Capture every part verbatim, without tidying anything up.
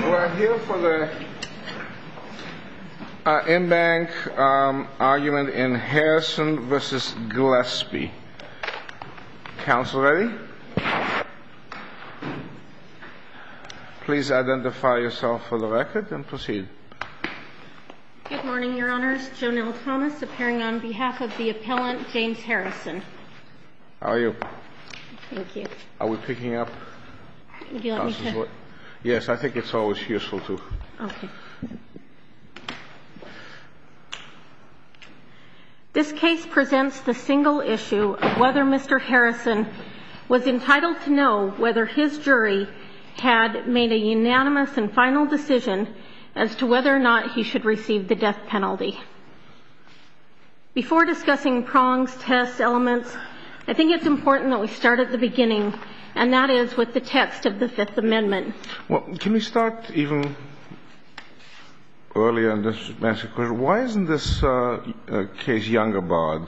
We're here for the uh, in-bank um, argument in Harrison versus Gillespie. Counsel ready? Please identify yourself for the record and proceed. Good morning, Your Honors. Jonelle Thomas, appearing on behalf of the appellant, James Harrison. How are you? Thank you. Are we picking up? Would you like me to? Yes, I think it's always useful to. Okay. This case presents the single issue of whether Mister Harrison was entitled to know whether his jury had made a unanimous and final decision as to whether or not he should receive the death penalty. Before discussing prongs, tests, elements, I think it's important that we start at the beginning, and that is with the text of the Fifth Amendment. Well, can we start even earlier in this question? Why isn't this uh, uh, case younger barred?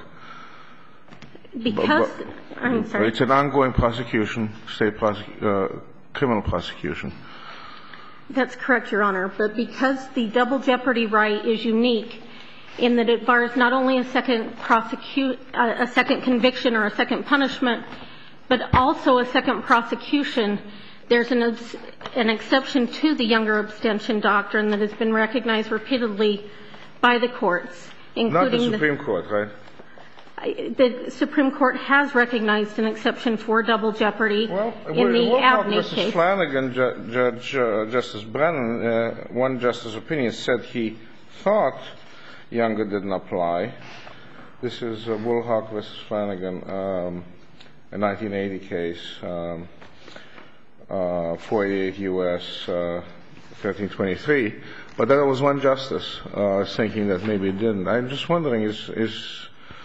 Because, but, but, I'm sorry. It's an ongoing prosecution, state prosec- uh, criminal prosecution. That's correct, Your Honor. But because the double jeopardy right is unique in that it bars not only a second prosecute, uh, a second conviction or a second punishment, but also a second prosecution, there's an, an exception to the younger abstention doctrine that has been recognized repeatedly by the courts, including Not the Supreme the, Court, right? The Supreme Court has recognized an exception for double jeopardy well, in the Abney versus case. Flanagan, Ju- Judge uh, Justice Brennan, uh, one justice opinion said he thought younger didn't apply. This is uh, Woolhock versus Flanagan, um, a nineteen eighty case, um, uh, four eighty-eight U S uh, thirteen twenty-three. But there was one justice uh, thinking that maybe it didn't. I'm just wondering, is is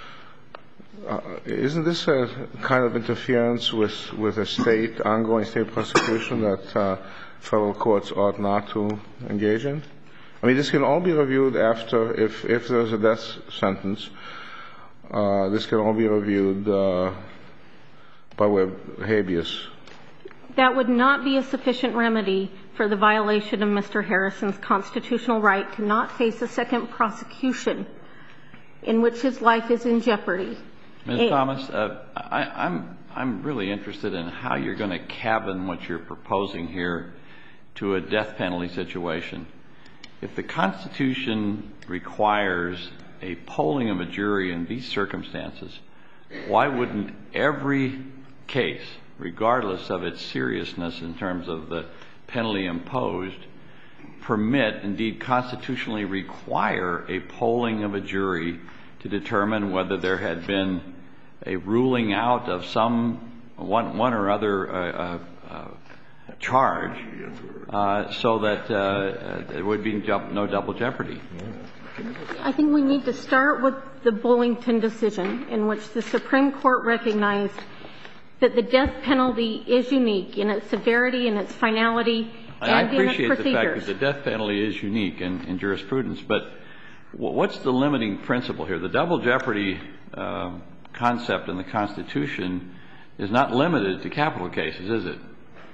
Uh, isn't this a kind of interference with, with a state, ongoing state prosecution that uh, federal courts ought not to engage in? I mean, this can all be reviewed after, if, if there's a death sentence, uh, this can all be reviewed uh, by way of habeas. That would not be a sufficient remedy for the violation of Mister Harrison's constitutional right to not face a second prosecution in which his life is in jeopardy. Miz Thomas, uh, I, I'm I'm really interested in how you're going to cabin what you're proposing here to a death penalty situation. If the Constitution requires a polling of a jury in these circumstances, why wouldn't every case, regardless of its seriousness in terms of the penalty imposed, permit, indeed constitutionally require, a polling of a jury to determine whether there had been a ruling out of some one, one or other uh, uh, uh, charge, uh, so that uh, there would be no double jeopardy. I think we need to start with the Bullington decision, in which the Supreme Court recognized that the death penalty is unique in its severity and its finality and, I and appreciate in its procedures. the fact that the death penalty is unique in, in jurisprudence, but what's the limiting principle here? The double jeopardy uh, concept in the Constitution is not limited to capital cases, is it?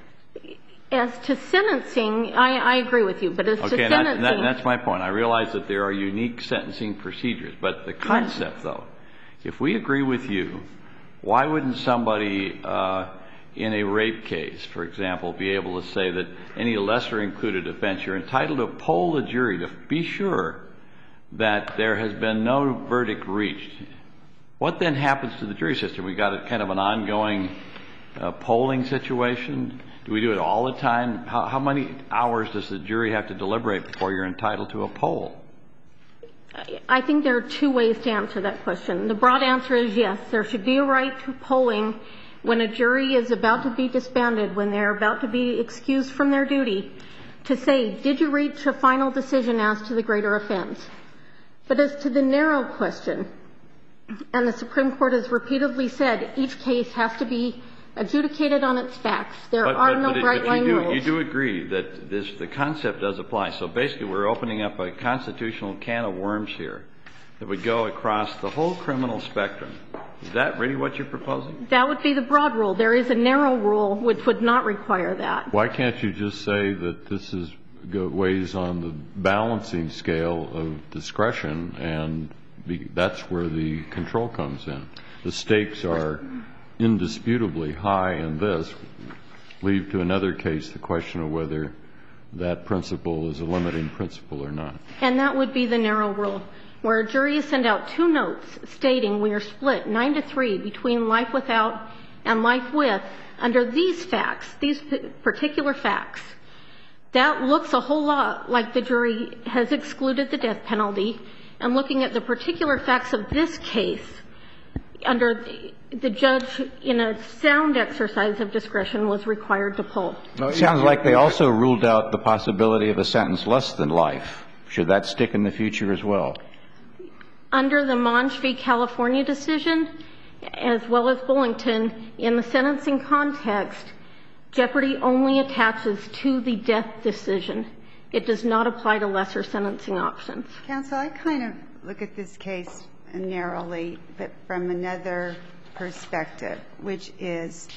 As to sentencing, I, I agree with you, but as okay, to and sentencing... That, that, that's my point. I realize that there are unique sentencing procedures, but the concept, though, if we agree with you, why wouldn't somebody uh, in a rape case, for example, be able to say that any lesser included offense, you're entitled to poll the jury to be sure that there has been no verdict reached? What then happens to the jury system? We got a kind of an ongoing uh, polling situation. Do we do it all the time? How, how many hours does the jury have to deliberate before you're entitled to a poll? I think there are two ways to answer that question. The broad answer is yes, there should be a right to polling when a jury is about to be disbanded, when they're about to be excused from their duty, to say, did you reach a final decision as to the greater offense? But as to the narrow question, and the Supreme Court has repeatedly said each case has to be adjudicated on its facts. There but, are but, no but bright-line rules. You do agree that this, the concept does apply. So basically we're opening up a constitutional can of worms here that would go across the whole criminal spectrum. Is that really what you're proposing? That would be the broad rule. There is a narrow rule which would not require that. Why can't you just say that this is go, weighs on the balancing scale of discretion, and be, that's where the control comes in. The stakes are indisputably high in this. Leave to another case the question of whether that principle is a limiting principle or not. And that would be the narrow rule, where a jury is sent out two notes stating we are split nine to three between life without and life with under these facts, these particular facts. That looks a whole lot like the jury has excluded the death penalty, and looking at the particular facts of this case, under the judge, in a sound exercise of discretion, was required to pull. It sounds like they also ruled out the possibility of a sentence less than life. Should that stick in the future as well? Under the Monge v. California decision, as well as Bullington, in the sentencing context, jeopardy only attaches to the death decision. It does not apply to lesser sentencing options. Counsel, I kind of look at this case narrowly, but from another perspective, which is,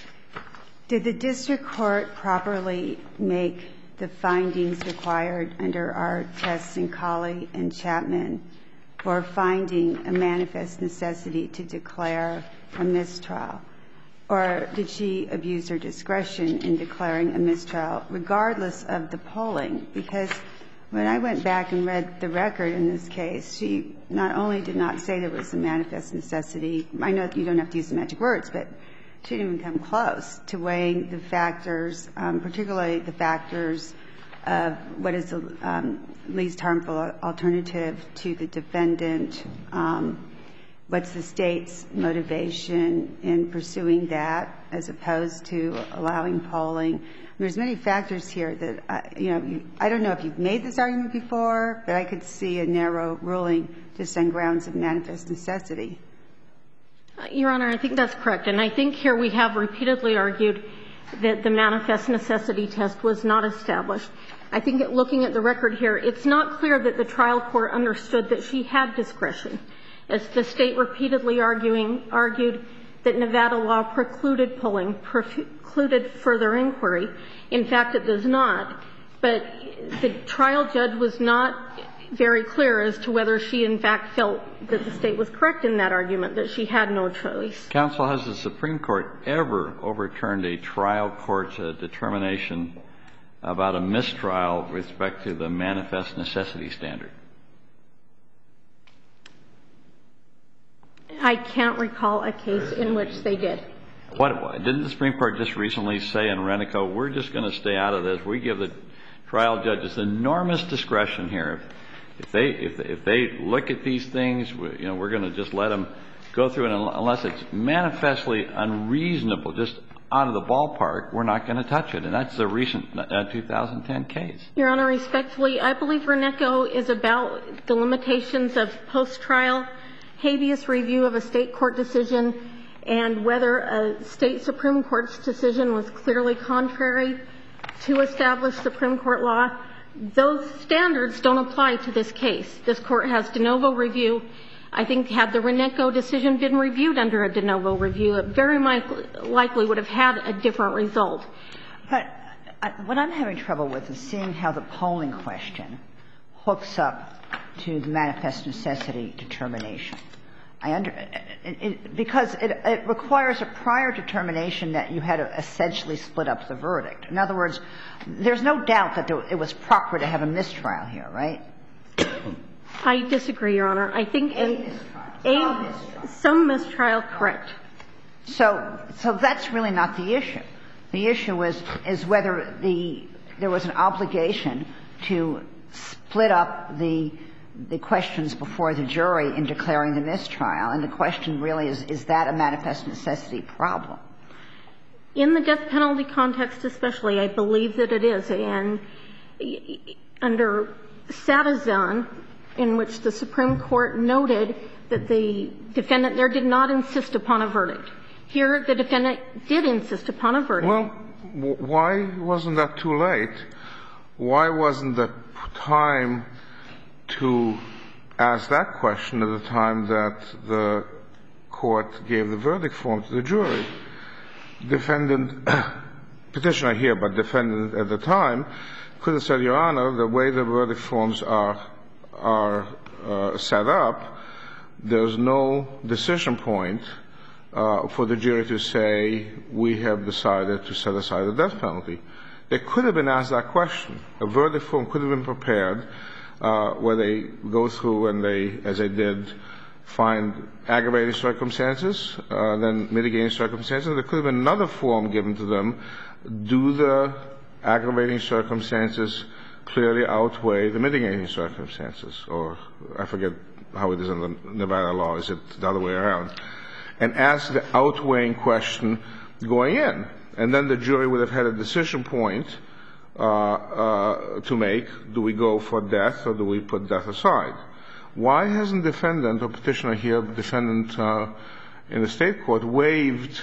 did the district court properly make the findings required under our tests in Colley and Chapman for finding a manifest necessity to declare a mistrial? Or did she abuse her discretion in declaring a mistrial regardless of the polling? Because when I went back and read the record in this case, she not only did not say there was a manifest necessity — I know you don't have to use the magic words, but she didn't even come close to weighing the factors, um, particularly the factors of what is the um, least harmful alternative to the defendant, um, what's the State's motivation in pursuing that as opposed to allowing polling. There's many factors here that, uh, you know, you, I don't know if you've made this argument before, but I could see a narrow ruling just on grounds of manifest necessity. Your Honor, I think that's correct. And I think here we have repeatedly argued that the manifest necessity test was not established. I think that looking at the record here, it's not clear that the trial court understood that she had discretion, as the State repeatedly arguing, argued that Nevada law precluded polling, precluded further inquiry. In fact, it does not. But the trial judge was not very clear as to whether she, in fact, felt that the State was correct in that argument, that she had no choice. Counsel, has the Supreme Court ever overturned a trial court's uh, determination about a mistrial with respect to the manifest necessity standard? I can't recall a case in which they did. What, didn't the Supreme Court just recently say in Renico, we're just going to stay out of this. We give the trial judges enormous discretion here. If they if if they look at these things, you know, we're going to just let them go through it unless it's manifestly unreasonable, just out of the ballpark, we're not going to touch it. And that's the recent uh, two thousand ten case. Your Honor, respectfully, I believe Renico is about the limitations of post-trial habeas review of a State court decision and whether a State Supreme Court's decision was clearly contrary to established Supreme Court law. Those standards don't apply to this case. This Court has de novo review. I think had the Renico decision been reviewed under a de novo review, it very likely would have had a different result. But what I'm having trouble with is seeing how the polling question hooks up to the manifest necessity determination. I under it, it, because it, it requires a prior determination that you had to essentially split up the verdict. In other words, there's no doubt that there, it was proper to have a mistrial here, right? I disagree, Your Honor. I think a in mistrial. a mistrial. some mistrial, correct. So, so that's really not the issue. The issue is is whether the there was an obligation to split up the the questions before the jury in declaring the mistrial, and the question really is, is that a manifest necessity problem? In the death penalty context especially, I believe that it is. And under Satizan, in which the Supreme Court noted that the defendant there did not insist upon a verdict. Here, the defendant did insist upon a verdict. Well, w- why wasn't that too late? Why wasn't the time to ask that question at the time that the court gave the verdict form to the jury? Defendant, petitioner here, but defendant at the time, could have said, Your Honor, the way the verdict forms are are uh, set up, there's no decision point uh, for the jury to say, we have decided to set aside the death penalty. They could have been asked that question. A verdict form could have been prepared uh, where they go through and they, as they did, find aggravating circumstances, uh, then mitigating circumstances. There could have been another form given to them. Do the aggravating circumstances clearly outweigh the mitigating circumstances? Or I forget how it is in the Nevada law. Is it the other way around? And ask the outweighing question going in. And then the jury would have had a decision point uh, uh, to make. Do we go for death or do we put death aside? Why hasn't defendant or petitioner here, defendant uh, in the state court, waived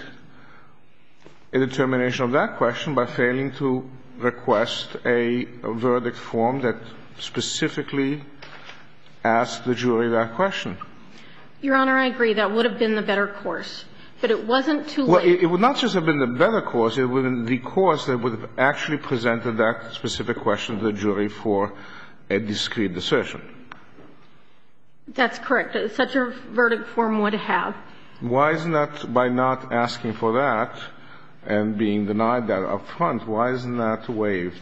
a determination of that question by failing to request a, a verdict form that specifically asked the jury that question? Your Honor, I agree. That would have been the better course. But it wasn't too well, late. Well, it, it would not just have been the better course. It would have been the course that would have actually presented that specific question to the jury for a discrete decision. That's correct. Such a verdict form would have. Why isn't that, by not asking for that and being denied that up front, why isn't that waived?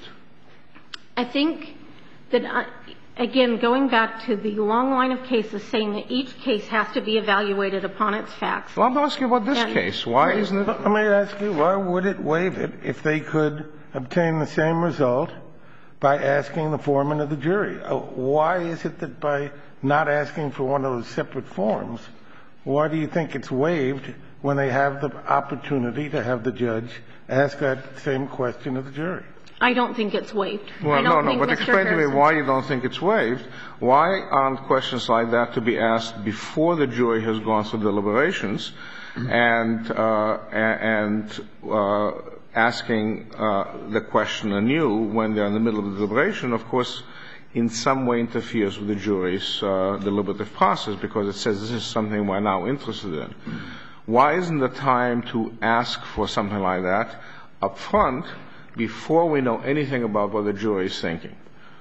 I think that, uh, again, going back to the long line of cases saying that each case has to be evaluated upon its facts. Well, I'm asking about this and, case. Why right. isn't it? Let me ask you, why would it waive it if they could obtain the same result by asking the foreman of the jury? Uh, why is it that by not asking for one of those separate forms, why do you think it's waived when they have the opportunity to have the judge ask that same question of the jury? I don't think it's waived. Well, I don't no, no, think but Mister explain Harrison. to me why you don't think it's waived. Why aren't questions like that to be asked before the jury has gone through deliberations and, uh, and, uh, asking, uh, the question anew when they're in the middle of the deliberation, of course, in some way interferes with the jury's, uh, deliberative process because it says this is something we're now interested in. Why isn't the time to ask for something like that up front before we know anything about what the jury is thinking?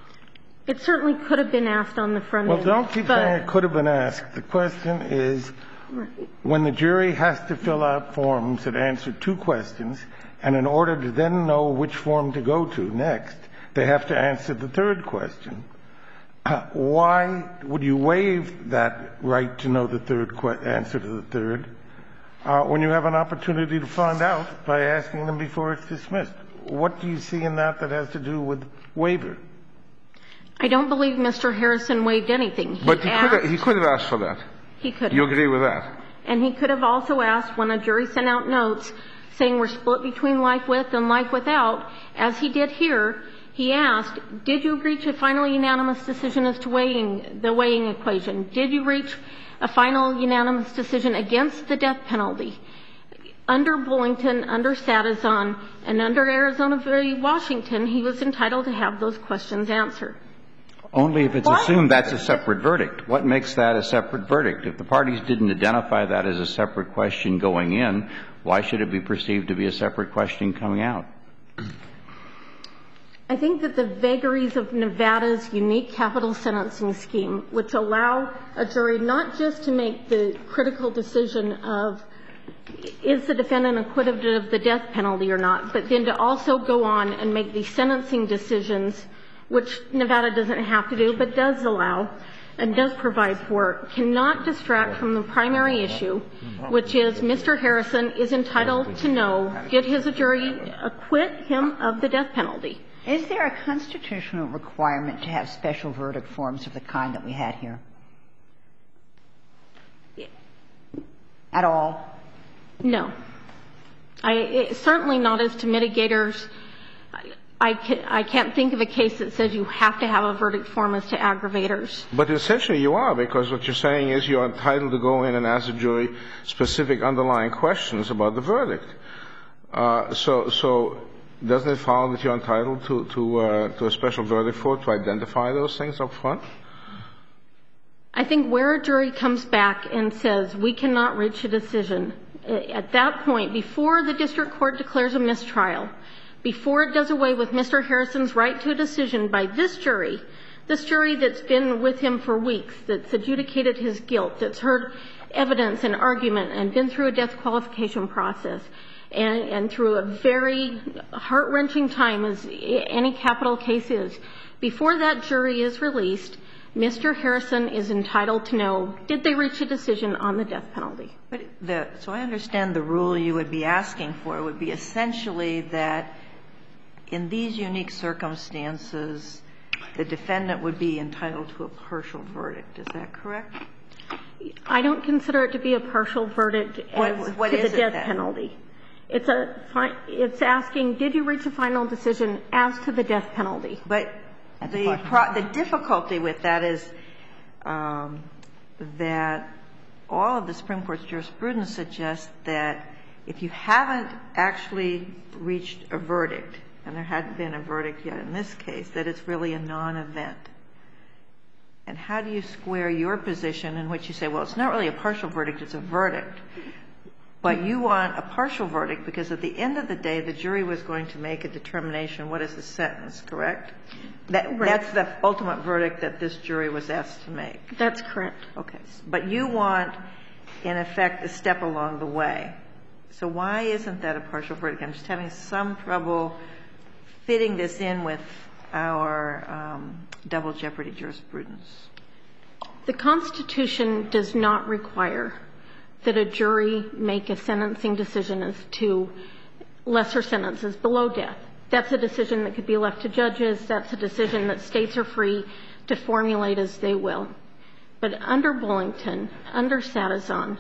It certainly could have been asked on the front Well, end. don't keep saying it could have been asked. The question is, when the jury has to fill out forms that answer two questions, and in order to then know which form to go to next, they have to answer the third question. Uh, why would you waive that right to know the third que- answer to the third uh, when you have an opportunity to find out by asking them before it's dismissed? What do you see in that that has to do with waiver? I don't believe Mister Harrison waived anything. He But he asked, could have, he could have asked for that. He could You have. agree with that? And he could have also asked when a jury sent out notes saying we're split between life with and life without, as he did here, he asked, did you reach a final unanimous decision as to weighing the weighing equation? Did you reach a final unanimous decision against the death penalty? Under Bullington, under Sadazon, and under Arizona v. Washington, he was entitled to have those questions answered. Only if it's assumed that's a separate verdict. What makes that a separate verdict? If the parties didn't identify that as a separate question going in, why should it be perceived to be a separate question coming out? I think that the vagaries of Nevada's unique capital sentencing scheme, which allow a jury not just to make the critical decision of is the defendant acquitted of the death penalty or not, but then to also go on and make the sentencing decisions, which Nevada doesn't have to do but does allow and does provide for, cannot distract from the primary issue, which is Mister Harrison is entitled to know, did his jury acquit him of the death penalty? Is there a constitutional requirement to have special verdict forms of the kind that we had here? At all? No. I, it, certainly not as to mitigators. I, can, I can't think of a case that says you have to have a verdict form as to aggravators. But essentially you are, because what you're saying is you're entitled to go in and ask the jury specific underlying questions about the verdict. Uh, so, so doesn't it follow that you're entitled to, to, uh, to a special verdict form to identify those things up front? I think where a jury comes back and says we cannot reach a decision, at that point, before the district court declares a mistrial, before it does away with Mister Harrison's right to a decision by this jury, this jury that's been with him for weeks, that's adjudicated his guilt, that's heard evidence and argument and been through a death qualification process and, and through a very heart-wrenching time as any capital case is, before that jury is released, Mister Harrison is entitled to know, did they reach a decision on the death penalty? But the, so I understand the rule you would be asking for would be essentially that in these unique circumstances, the defendant would be entitled to a partial verdict. Is that correct? I don't consider it to be a partial verdict as what, what to is the death then? penalty. It's a it's asking, did you reach a final decision as to the death penalty? But the pro, the difficulty with that is um, that all of the Supreme Court's jurisprudence suggests that if you haven't actually reached a verdict, and there hadn't been a verdict yet in this case, that it's really a non-event. And how do you square your position in which you say, well, it's not really a partial verdict, it's a verdict, but you want a partial verdict because at the end of the day, the jury was going to make a determination, what is the sentence, correct? That, right. That's the ultimate verdict that this jury was asked to make. That's correct. Okay. But you want, in effect, a step along the way. So why isn't that a partial verdict? I'm just having some trouble fitting this in with our um, double jeopardy jurisprudence. The Constitution does not require that a jury make a sentencing decision as to lesser sentences below death. That's a decision that could be left to judges. That's a decision that states are free to formulate as they will. But under Bullington, under Satizon,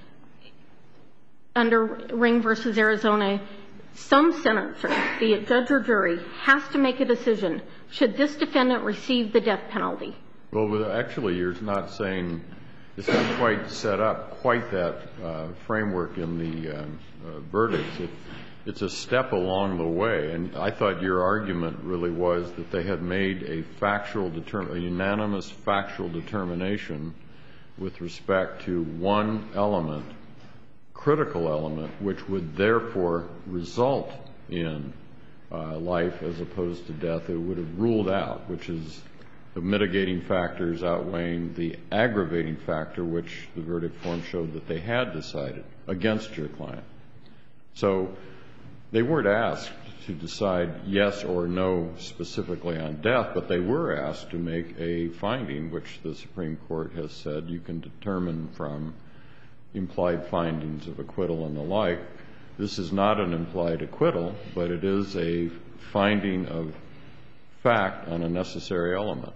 under Ring versus Arizona, some senator, be it judge or jury, has to make a decision. Should this defendant receive the death penalty? Well, actually, you're not saying it's not quite set up, quite that uh, framework in the um, uh, verdicts. It, it's a step along the way. And I thought your argument really was that they had made a factual, determ- a unanimous factual determination with respect to one element, critical element, which would therefore result in uh, life as opposed to death. It would have ruled out, which is the mitigating factors outweighing the aggravating factor, which the verdict form showed that they had decided against your client. So they weren't asked to decide yes or no specifically on death, but they were asked to make a finding, which the Supreme Court has said you can determine from implied findings of acquittal and the like. This is not an implied acquittal, but it is a finding of fact on a necessary element.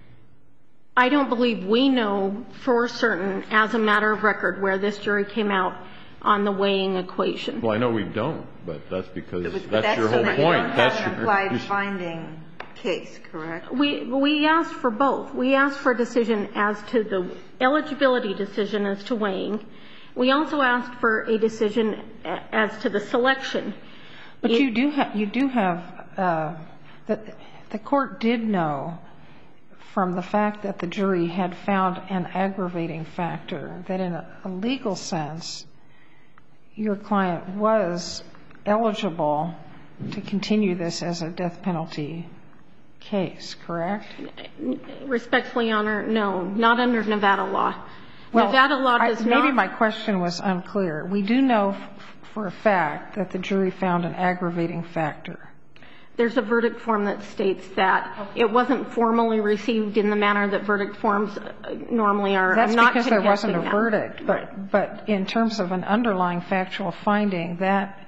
I don't believe we know for certain, as a matter of record, where this jury came out on the weighing equation. Well, I know we don't, but that's because but that's, that's your so whole that point. You don't that's have an your implied finding case, correct? We we asked for both. We asked for a decision as to the eligibility decision as to weighing. We also asked for a decision as to the selection. But it, you do have you do have uh, the the court did know from the fact that the jury had found an aggravating factor that in a, a legal sense your client was eligible to continue this as a death penalty case, correct? Respectfully, Your Honor, no, not under Nevada law. Well, Nevada law does I, not. Maybe my question was unclear. We do know f- for a fact that the jury found an aggravating factor. There's a verdict form that states that. Okay. It wasn't formally received in the manner that verdict forms normally are. That's I'm not because there wasn't a that. verdict. But, right. but in terms of an underlying factual finding, that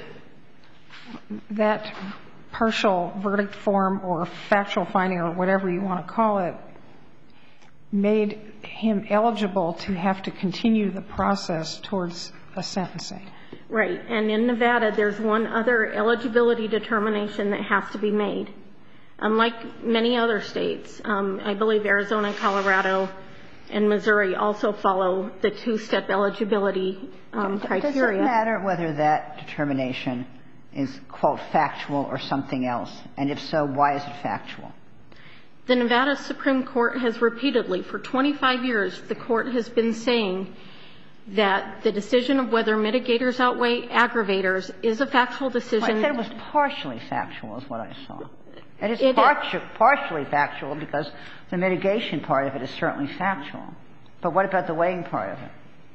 that partial verdict form or factual finding or whatever you want to call it made him eligible to have to continue the process towards a sentencing. Right. And in Nevada, there's one other eligibility determination that has to be made. Unlike many other states, um, I believe Arizona, Colorado, and Missouri also follow the two-step eligibility um, criteria. Does it matter whether that determination is, quote, factual or something else? And if so, why is it factual? The Nevada Supreme Court has repeatedly, for twenty-five years, the court has been saying that the decision of whether mitigators outweigh aggravators is a factual decision. I said it was partially factual is what I saw. It is It partially, partially factual because the mitigation part of it is certainly factual. But what about the weighing part of it?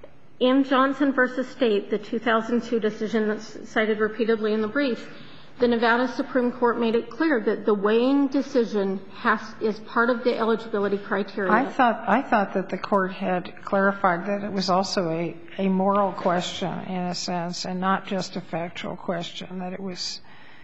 In Johnson v. State, the two thousand two decision that's cited repeatedly in the brief, the Nevada Supreme Court made it clear that the weighing decision has, is part of the eligibility criteria. I thought, I thought that the Court had clarified that it was also a, a moral question in a sense and not just a factual question, that it was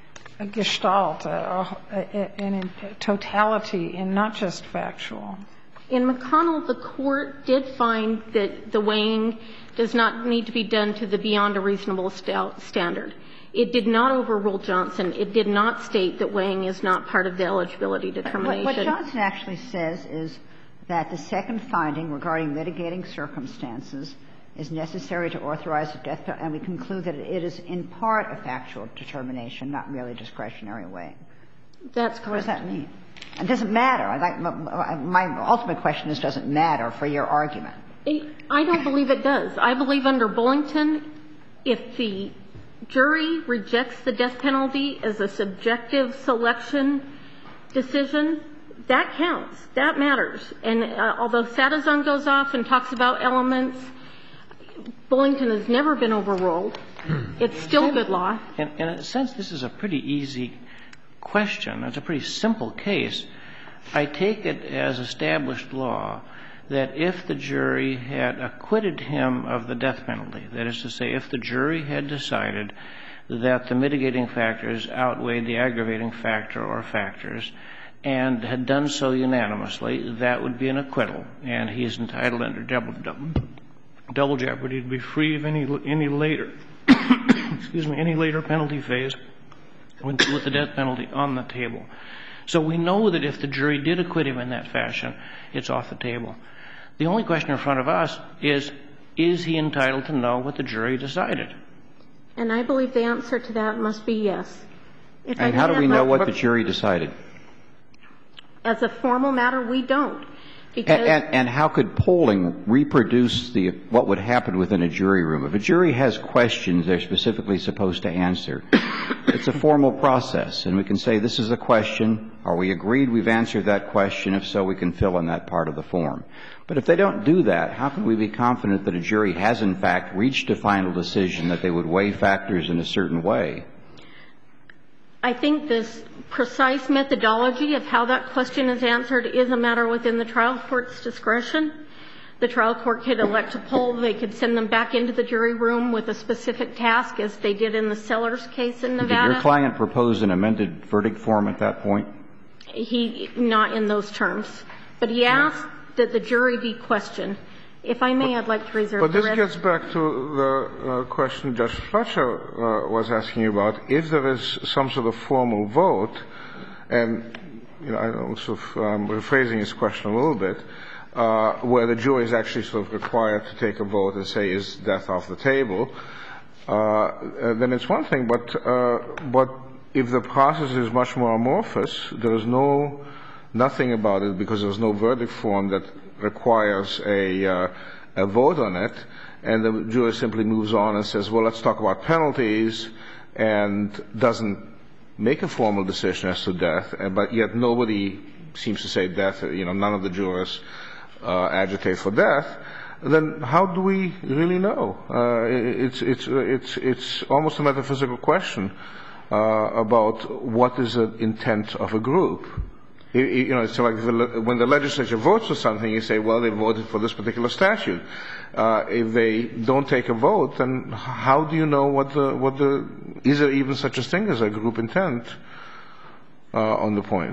a gestalt, a, a, a, a totality and not just factual. In McConnell, the Court did find that the weighing does not need to be done to the beyond a reasonable st- standard. It did not overrule Johnson. It did not state that weighing is not part of the eligibility determination. What, what Johnson actually says is that the second finding regarding mitigating circumstances is necessary to authorize a death penalty, and we conclude that it is in part a factual determination, not merely discretionary weighing. That's correct. What does that mean? It doesn't matter. I like, my ultimate question is, does it matter for your argument? I don't believe it does. I believe under Bullington, if the jury rejects the death penalty as a subjective selection decision, that counts. That matters. And uh, although Sadazon goes off and talks about elements, Bullington has never been overruled. It's still good law. In, in a sense, this is a pretty easy question. It's a pretty simple case. I take it as established law that if the jury had acquitted him of the death penalty, that is to say, if the jury had decided that the mitigating factors outweighed the aggravating factor or factors and had done so unanimously, that would be an acquittal, and he is entitled under double, double, double jeopardy to be free of any, any later, excuse me, any later penalty phase with, with the death penalty on the table. So we know that if the jury did acquit him in that fashion, it's off the table. The only question in front of us is, is he entitled to know what the jury decided? And I believe the answer to that must be yes. If and how do we know what the jury decided? As a formal matter, we don't. And, and, and how could polling reproduce the, what would happen within a jury room? If a jury has questions they're specifically supposed to answer, it's a formal process. And we can say, this is a question. Are we agreed we've answered that question? If so, we can fill in that part of the form. But if they don't do that, how can we be confident that a jury has, in fact, reached a final decision that they would weigh factors in a certain way? I think this precise methodology of how that question is answered is a matter within the trial court's discretion. The trial court could elect to poll. They could send them back into the jury room with a specific task, as they did in the Sellers case in Nevada. Did your client propose an amended verdict form at that point? He, not in those terms. But he asked that the jury be questioned. If I may, I'd like to reserve but the rest. But this gets back to the uh, question Judge Fletcher uh, was asking you about. If there is some sort of formal vote, and you know, I'm sort of um, rephrasing his question a little bit, uh, where the jury is actually sort of required to take a vote and say, is death off the table, uh, then it's one thing. But uh, but if the process is much more amorphous, there is no nothing about it because there's no verdict form that requires a, uh, a vote on it, and the jury simply moves on and says, well, let's talk about penalties, and doesn't make a formal decision as to death, but yet nobody seems to say death, you know, none of the jurors uh, agitate for death, then how do we really know? Uh, it's, it's, it's, it's almost a metaphysical question uh, about what is the intent of a group. You know, it's like the, when the legislature votes for something, you say, well, they voted for this particular statute. Uh, if they don't take a vote, then how do you know what the, what the, is there even such a thing as a group intent uh, on the point?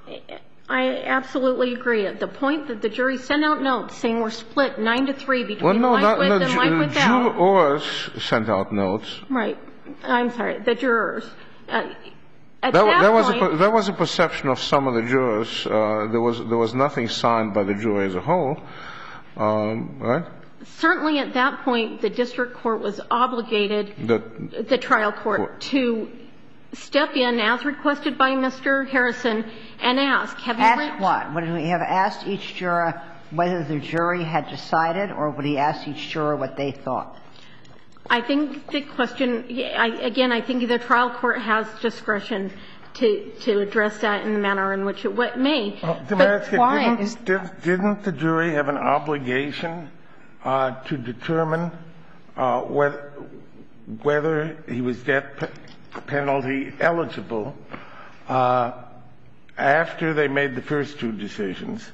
I absolutely agree. At the point that the jury sent out notes saying we're split nine to three between well, no, life not, with no, and ju- life without. Jurors sent out notes. Right. I'm sorry, the jurors. Uh, At that, that, that was point, a, that was a perception of some of the jurors. Uh, there was there was nothing signed by the jury as a whole, um, right? Certainly, at that point, the district court was obligated, the, the trial court, court, to step in as requested by Mister Harrison and ask, have you ask reached? what? What do we have asked each juror whether the jury had decided, or would he ask each juror what they thought? I think the question, I, again, I think the trial court has discretion to, to address that in the manner in which it may. Well, but why? Didn't, did, didn't the jury have an obligation uh, to determine uh, whether, whether he was death penalty eligible uh, after they made the first two decisions,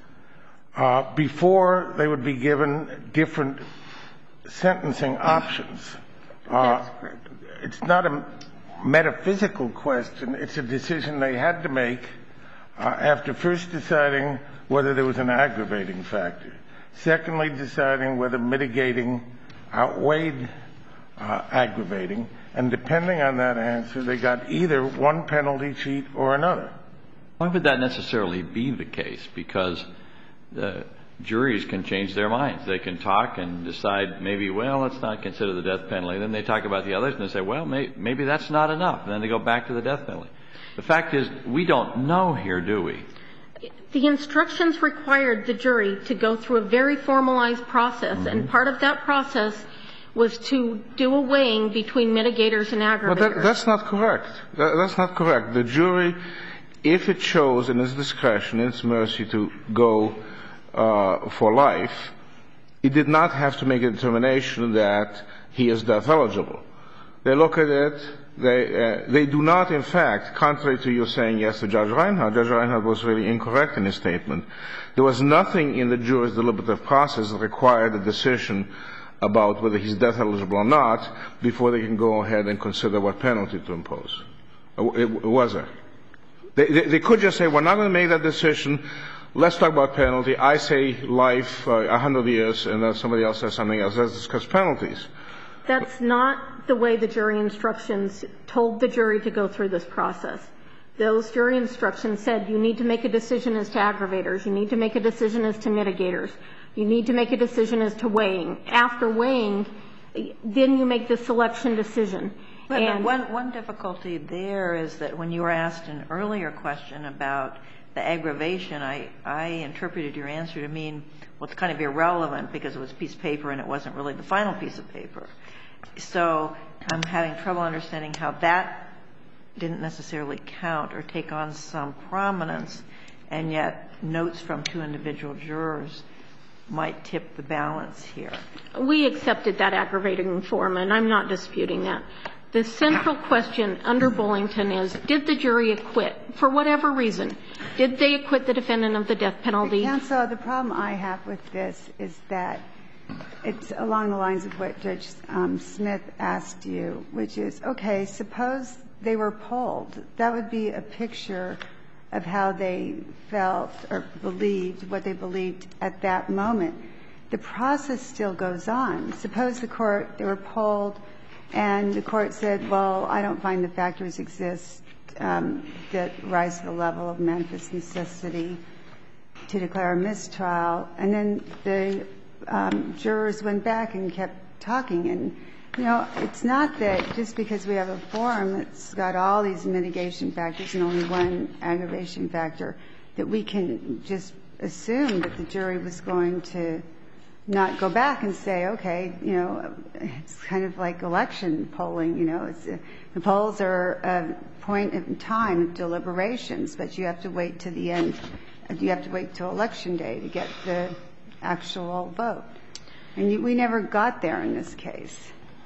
uh, before they would be given different sentencing options? Uh, it's not a metaphysical question. It's a decision they had to make uh, after first deciding whether there was an aggravating factor, secondly deciding whether mitigating outweighed uh, aggravating, and depending on that answer, they got either one penalty sheet or another. Why would that necessarily be the case? Because the juries can change their minds. They can talk and decide maybe, well, let's not consider the death penalty. Then they talk about the others and they say, well, may, maybe that's not enough. And then they go back to the death penalty. The fact is, we don't know here, do we? The instructions required the jury to go through a very formalized process, mm-hmm. and part of that process was to do a weighing between mitigators and aggravators. But that, that's not correct. That, that's not correct. The jury, if it chose in its discretion, in its mercy to go uh, for life, it did not have to make a determination that he is death eligible. They look at it. They, uh, they do not, in fact, contrary to you saying yes to Judge Reinhardt, Judge Reinhardt was really incorrect in his statement. There was nothing in the jury's deliberative process that required a decision about whether he's death eligible or not before they can go ahead and consider what penalty to impose. It, it was there. They, they, they could just say, we're not going to make that decision. Let's talk about penalty. I say life, uh, one hundred years, and then somebody else says something else. Let's discuss penalties. That's not the way the jury instructions told the jury to go through this process. Those jury instructions said you need to make a decision as to aggravators. You need to make a decision as to mitigators. You need to make a decision as to weighing. After weighing, then you make the selection decision. But and one, one difficulty there is that when you were asked an earlier question about the aggravation, I, I interpreted your answer to mean, well, it's kind of irrelevant because it was a piece of paper and it wasn't really the final piece of paper. So I'm having trouble understanding how that didn't necessarily count or take on some prominence, and yet notes from two individual jurors might tip the balance here. We accepted that aggravating form, and I'm not disputing that. The central question under Bullington is, did the jury acquit? For whatever reason, did they acquit the defendant of the death penalty? Counsel, the problem I have with this is that it's along the lines of what Judge um, Smith asked you, which is, okay, suppose they were polled. That would be a picture of how they felt or believed, what they believed at that moment. The process still goes on. Suppose the court, they were polled, and the court said, well, I don't find the factors exist um, that rise to the level of manifest necessity to declare a mistrial. And then the um, jurors went back and kept talking. And, you know, it's not that just because we have a form that's got all these mitigation factors and only one aggravation factor, that we can just assume that the jury was going to not go back and say, okay, you know, it's kind of like election polling, you know, it's, uh, the polls are a point in time of deliberations, but you have to wait to the end, you have to wait till election day to get the actual vote. And you, we never got there in this case.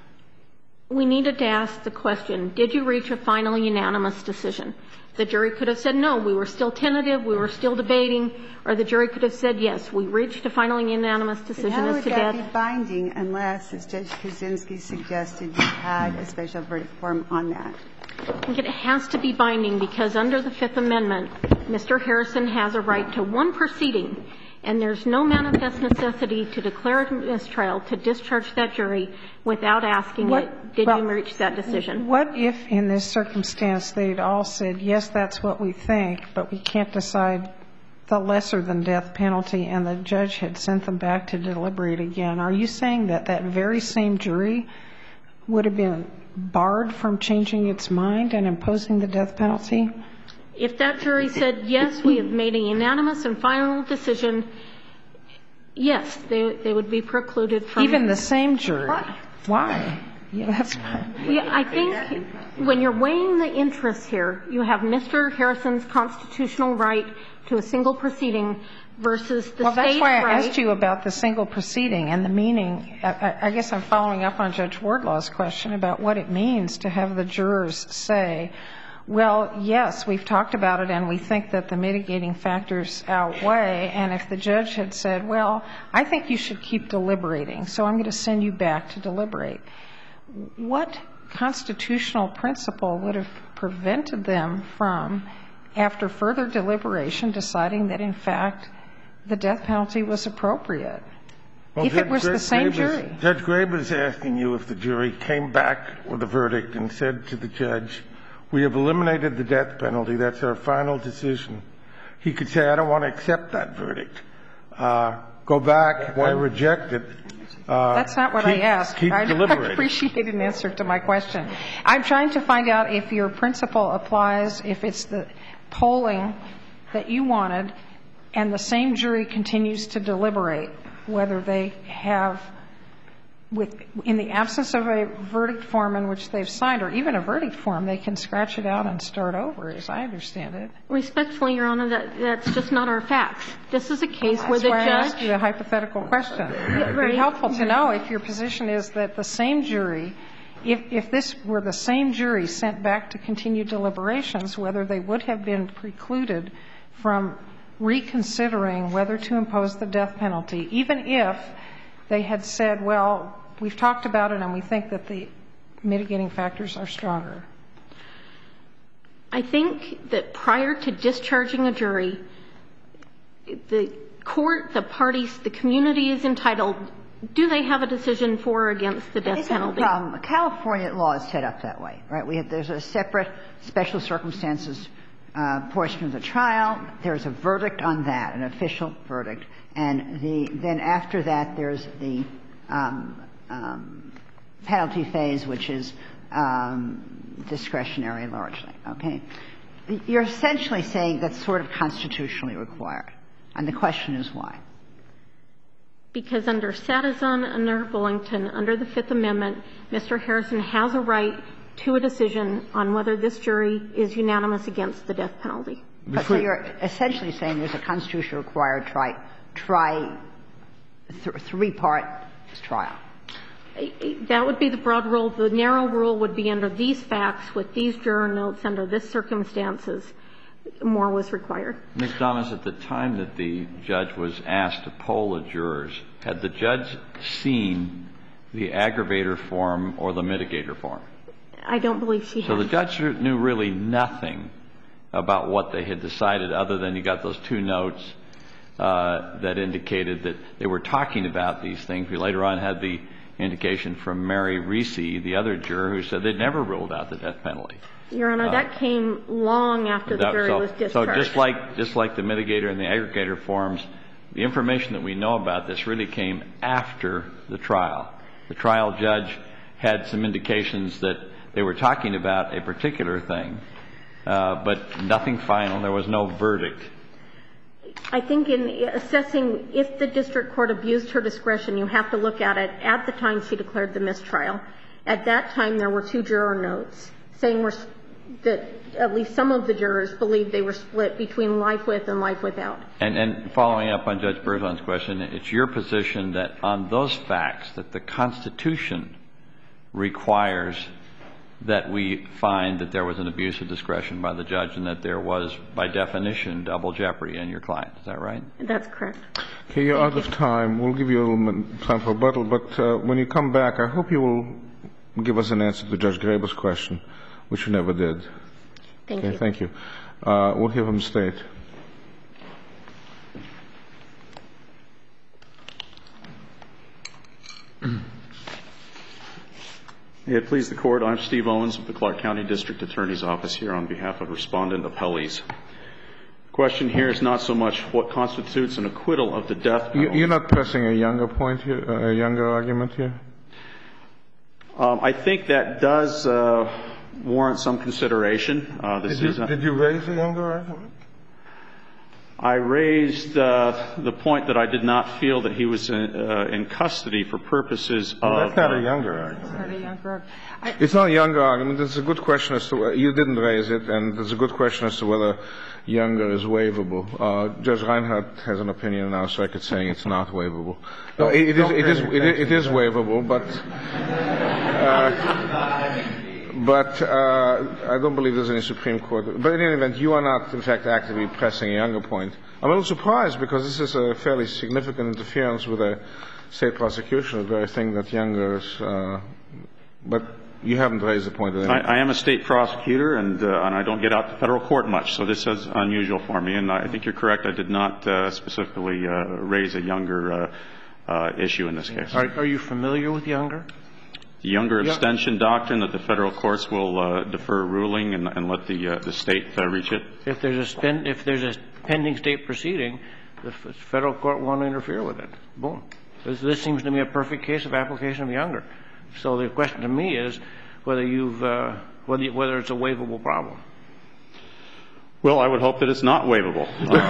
We needed to ask the question, did you reach a final unanimous decision? The jury could have said no, we were still tentative, we were still debating, or the jury could have said yes, we reached a final unanimous decision as to death. How would that be binding unless, as Judge Kaczynski suggested, you had a special verdict form on that? I think it has to be binding because under the Fifth Amendment, Mister Harrison has a right to one proceeding, and there's no manifest necessity to declare a mistrial to discharge that jury without asking what, it, did well, you reach that decision? What if in this circumstance they'd all said, yes, that's what we think, but we can't decide the lesser than death penalty, and the judge had sent them back to deliberate again? Are you saying that that very same jury would have been barred from changing its mind and imposing the death penalty? If that jury said, yes, we have made a unanimous and final decision, Yes, they they would be precluded from... Even the same jury? Why? Why? Yeah, that's yeah, I think when you're weighing the interests here, you have Mister Harrison's constitutional right to a single proceeding versus the well, state's right... Well, that's why I asked you about the single proceeding and the meaning. I, I guess I'm following up on Judge Wardlaw's question about what it means to have the jurors say, well, yes, we've talked about it and we think that the mitigating factors outweigh, and if the judge had said, well, I think you should keep deliberating, so I'm going to send you back to deliberate. What constitutional principle would have prevented them from, after further deliberation, deciding that, in fact, the death penalty was appropriate? Well, if Judge it was the same Graber's, jury. Judge Graber is asking you if the jury came back with a verdict and said to the judge, we have eliminated the death penalty, that's our final decision. He could say, I don't want to accept that verdict. Uh, go back, I reject it. Uh, That's not what keep, I asked. Keep I deliberating. appreciate an answer to my question. I'm trying to find out if your principle applies, if it's the polling that you wanted, and the same jury continues to deliberate, whether they have, with, in the absence of a verdict form in which they've signed, or even a verdict form, they can scratch it out and start over, as I understand it. Respectfully, Your Honor, that, that's just not our facts. This is a case well, where the judge... judge... That's why I asked you a hypothetical question. It would be helpful to know if your position is that the same jury, if, if this were the same jury sent back to continue deliberations, whether they would have been precluded from reconsidering whether to impose the death penalty, even if they had said, well, we've talked about it and we think that the mitigating factors are stronger. I think that prior to discharging a jury, the court, the parties, the community is entitled, do they have a decision for or against the death penalty? The problem. California law is set up that way, right? We have, there's a separate special circumstances uh, portion of the trial. There's a verdict on that, an official verdict. And the, then after that, there's the um, um, penalty phase, which is um, discretionary largely, okay? You're essentially saying that's sort of constitutionally required. And the question is why? Because under Satizon, under Bullington, under the Fifth Amendment, Mister Harrison has a right to a decision on whether this jury is unanimous against the death penalty. But so you're essentially saying there's a constitutionally required try, try th- three-part trial. That would be the broad rule. The narrow rule would be under these facts, with these juror notes, under this circumstances, more was required. Miz Thomas, at the time that the judge was asked to poll the jurors, had the judge seen the aggravator form or the mitigator form? I don't believe she had. So the judge knew really nothing about what they had decided, other than you got those two notes uh, that indicated that they were talking about these things. We later on had the indication from Mary Reese, the other juror, who said they'd never ruled out the death penalty. Your Honor, uh, that came long after the that, jury so, was discharged. So just like, just like the mitigator and the aggregator forms, the information that we know about this really came after the trial. The trial judge had some indications that they were talking about a particular thing, uh, but nothing final. There was no verdict. I think in assessing if the district court abused her discretion, you have to look at it at the time she declared the mistrial. At that time, there were two juror notes saying we're, that at least some of the jurors believed they were split between life with and life without. And, and following up on Judge Berzon's question, it's your position that on those facts, that the Constitution requires that we find that there was an abuse of discretion by the judge and that there was, by definition, double jeopardy in your client. Is that right? That's correct. Okay, you're out of time. We'll give you a little time for rebuttal, but uh, when you come back, I hope you will give us an answer to Judge Graber's question, which you never did. Thank okay, you. Thank you. Uh, we'll hear from the State. May it please the Court, I'm Steve Owens of the Clark County District Attorney's Office here on behalf of Respondent Appellees. The question here is not so much what constitutes an acquittal of the death penalty. You're not pressing a younger point here, a younger argument here? Um, I think that does uh, warrant some consideration. Uh, this did, you, is a, did you raise a younger argument? I raised uh, the point that I did not feel that he was in, uh, in custody for purposes well, of... That's not a younger argument. It's not a younger I, It's not a younger argument. It's a good question as to... You didn't raise it, and it's a good question as to whether younger is waivable. Uh, Judge Reinhardt has an opinion now, so I could say it's not waivable. Uh, it, it, is, it, is, it, is, it is waivable, but... Uh, But uh, I don't believe there's any Supreme Court. But in any event, you are not, in fact, actively pressing a younger point. I'm a little surprised because this is a fairly significant interference with a state prosecution, the very thing that younger is. Uh, but you haven't raised the point. That I, I am a state prosecutor, and, uh, and I don't get out to federal court much, so this is unusual for me. And I think you're correct. I did not uh, specifically uh, raise a younger uh, uh, issue in this case. Are, are you familiar with younger? The younger abstention doctrine that the federal courts will uh, defer ruling and, and let the uh, the state uh, reach it. If there's a spend, if there's a pending state proceeding, the federal court won't interfere with it. Boom. This, this seems to me a perfect case of application of younger. So the question to me is whether you've uh, whether you, whether it's a waivable problem. Well, I would hope that it's not waivable.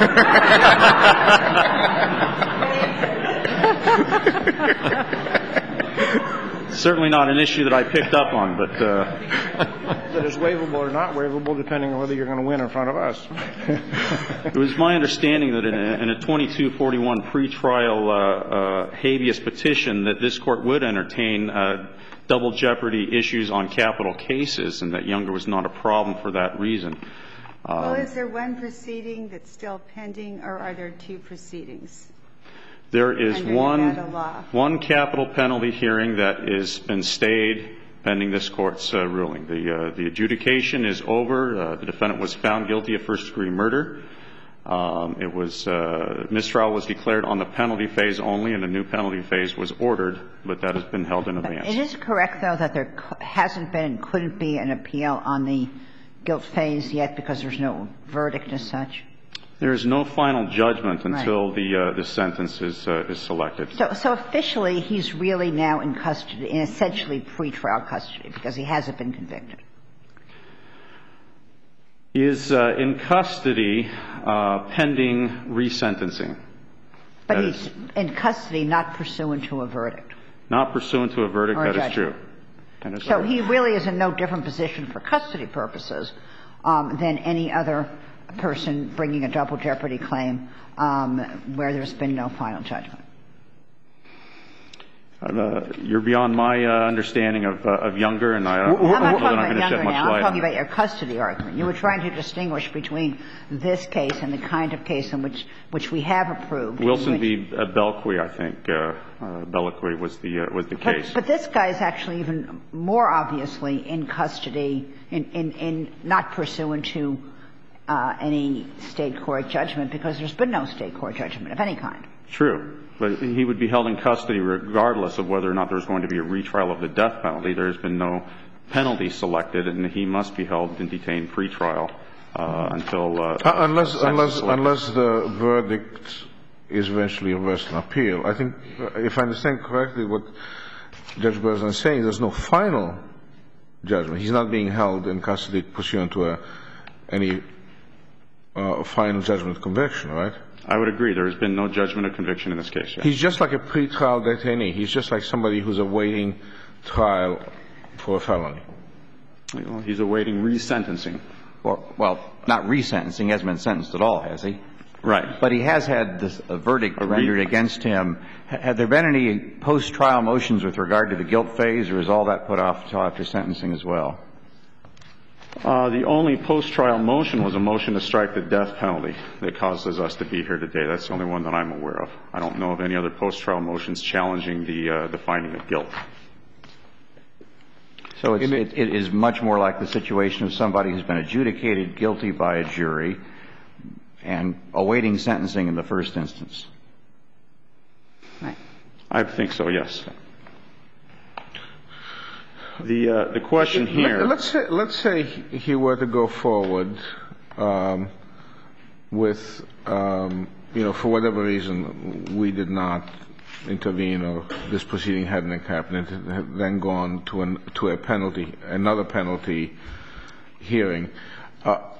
Certainly not an issue that I picked up on, but uh, that is waivable or not waivable, depending on whether you're going to win in front of us. It was my understanding that in a, in a twenty-two forty-one pretrial uh, uh, habeas petition that this court would entertain uh, double jeopardy issues on capital cases, and that younger was not a problem for that reason. Um, well, is there one proceeding that's still pending, or are there two proceedings? There is Under one Nevada law. one capital penalty hearing that has been stayed pending this court's uh, ruling. The uh, the adjudication is over. Uh, the defendant was found guilty of first degree murder. Um, it was uh, mistrial was declared on the penalty phase only, and a new penalty phase was ordered, but that has been held in advance. It is correct, though, that there hasn't been and couldn't be an appeal on the guilt phase yet because there's no verdict as such. There is no final judgment until right. the uh, the sentence is uh, is selected. So, so officially, he's really now in custody, in essentially pretrial custody, because he hasn't been convicted. He is uh, in custody uh, pending resentencing. But that he's in custody, not pursuant to a verdict. Not pursuant to a verdict. Or that a is true. That is so right. he really is in no different position for custody purposes um, than any other person bringing a double jeopardy claim um, where there's been no final judgment. Uh, you're beyond my uh, understanding of, uh, of younger, and I don't I'm not know talking that I'm about going to shed younger much now. light. I'm talking about your custody argument. You were trying to distinguish between this case and the kind of case in which which we have approved. Wilson v. Belqui, I think. Uh, uh, Belqui was the uh, was the case. But, but this guy is actually even more obviously in custody, in in, in not pursuant to uh, any state court judgment, because there's been no state court judgment of any kind. True. But he would be held in custody regardless of whether or not there's going to be a retrial of the death penalty. There's been no penalty selected, and he must be held and detained pretrial uh, until uh, uh, unless unless unless the verdict is eventually reversed in appeal. I think, uh, if I understand correctly, what Judge Berzon is saying, there's no final judgment. He's not being held in custody pursuant to a, any uh, final judgment conviction, right? I would agree. There has been no judgment of conviction in this case yet. He's just like a pretrial detainee. He's just like somebody who's awaiting trial for a felony. Well, he's awaiting resentencing. Well, well, not resentencing. He hasn't been sentenced at all, has he? Right. But he has had this a verdict a rendered against him. Have there been any post-trial motions with regard to the guilt phase, or is all that put off until after sentencing as well? Uh, the only post-trial motion was a motion to strike the death penalty that causes us to be here today. That's the only one that I'm aware of. I don't know of any other post-trial motions challenging the uh, the finding of guilt. So it's, it, it is much more like the situation of somebody who's been adjudicated guilty by a jury and awaiting sentencing in the first instance. Right. I think so, yes. The uh, the question here. Let's say let's say he were to go forward um, with um, you know, for whatever reason we did not intervene, or this proceeding hadn't happened, it had then gone to an to a penalty, another penalty hearing. Uh,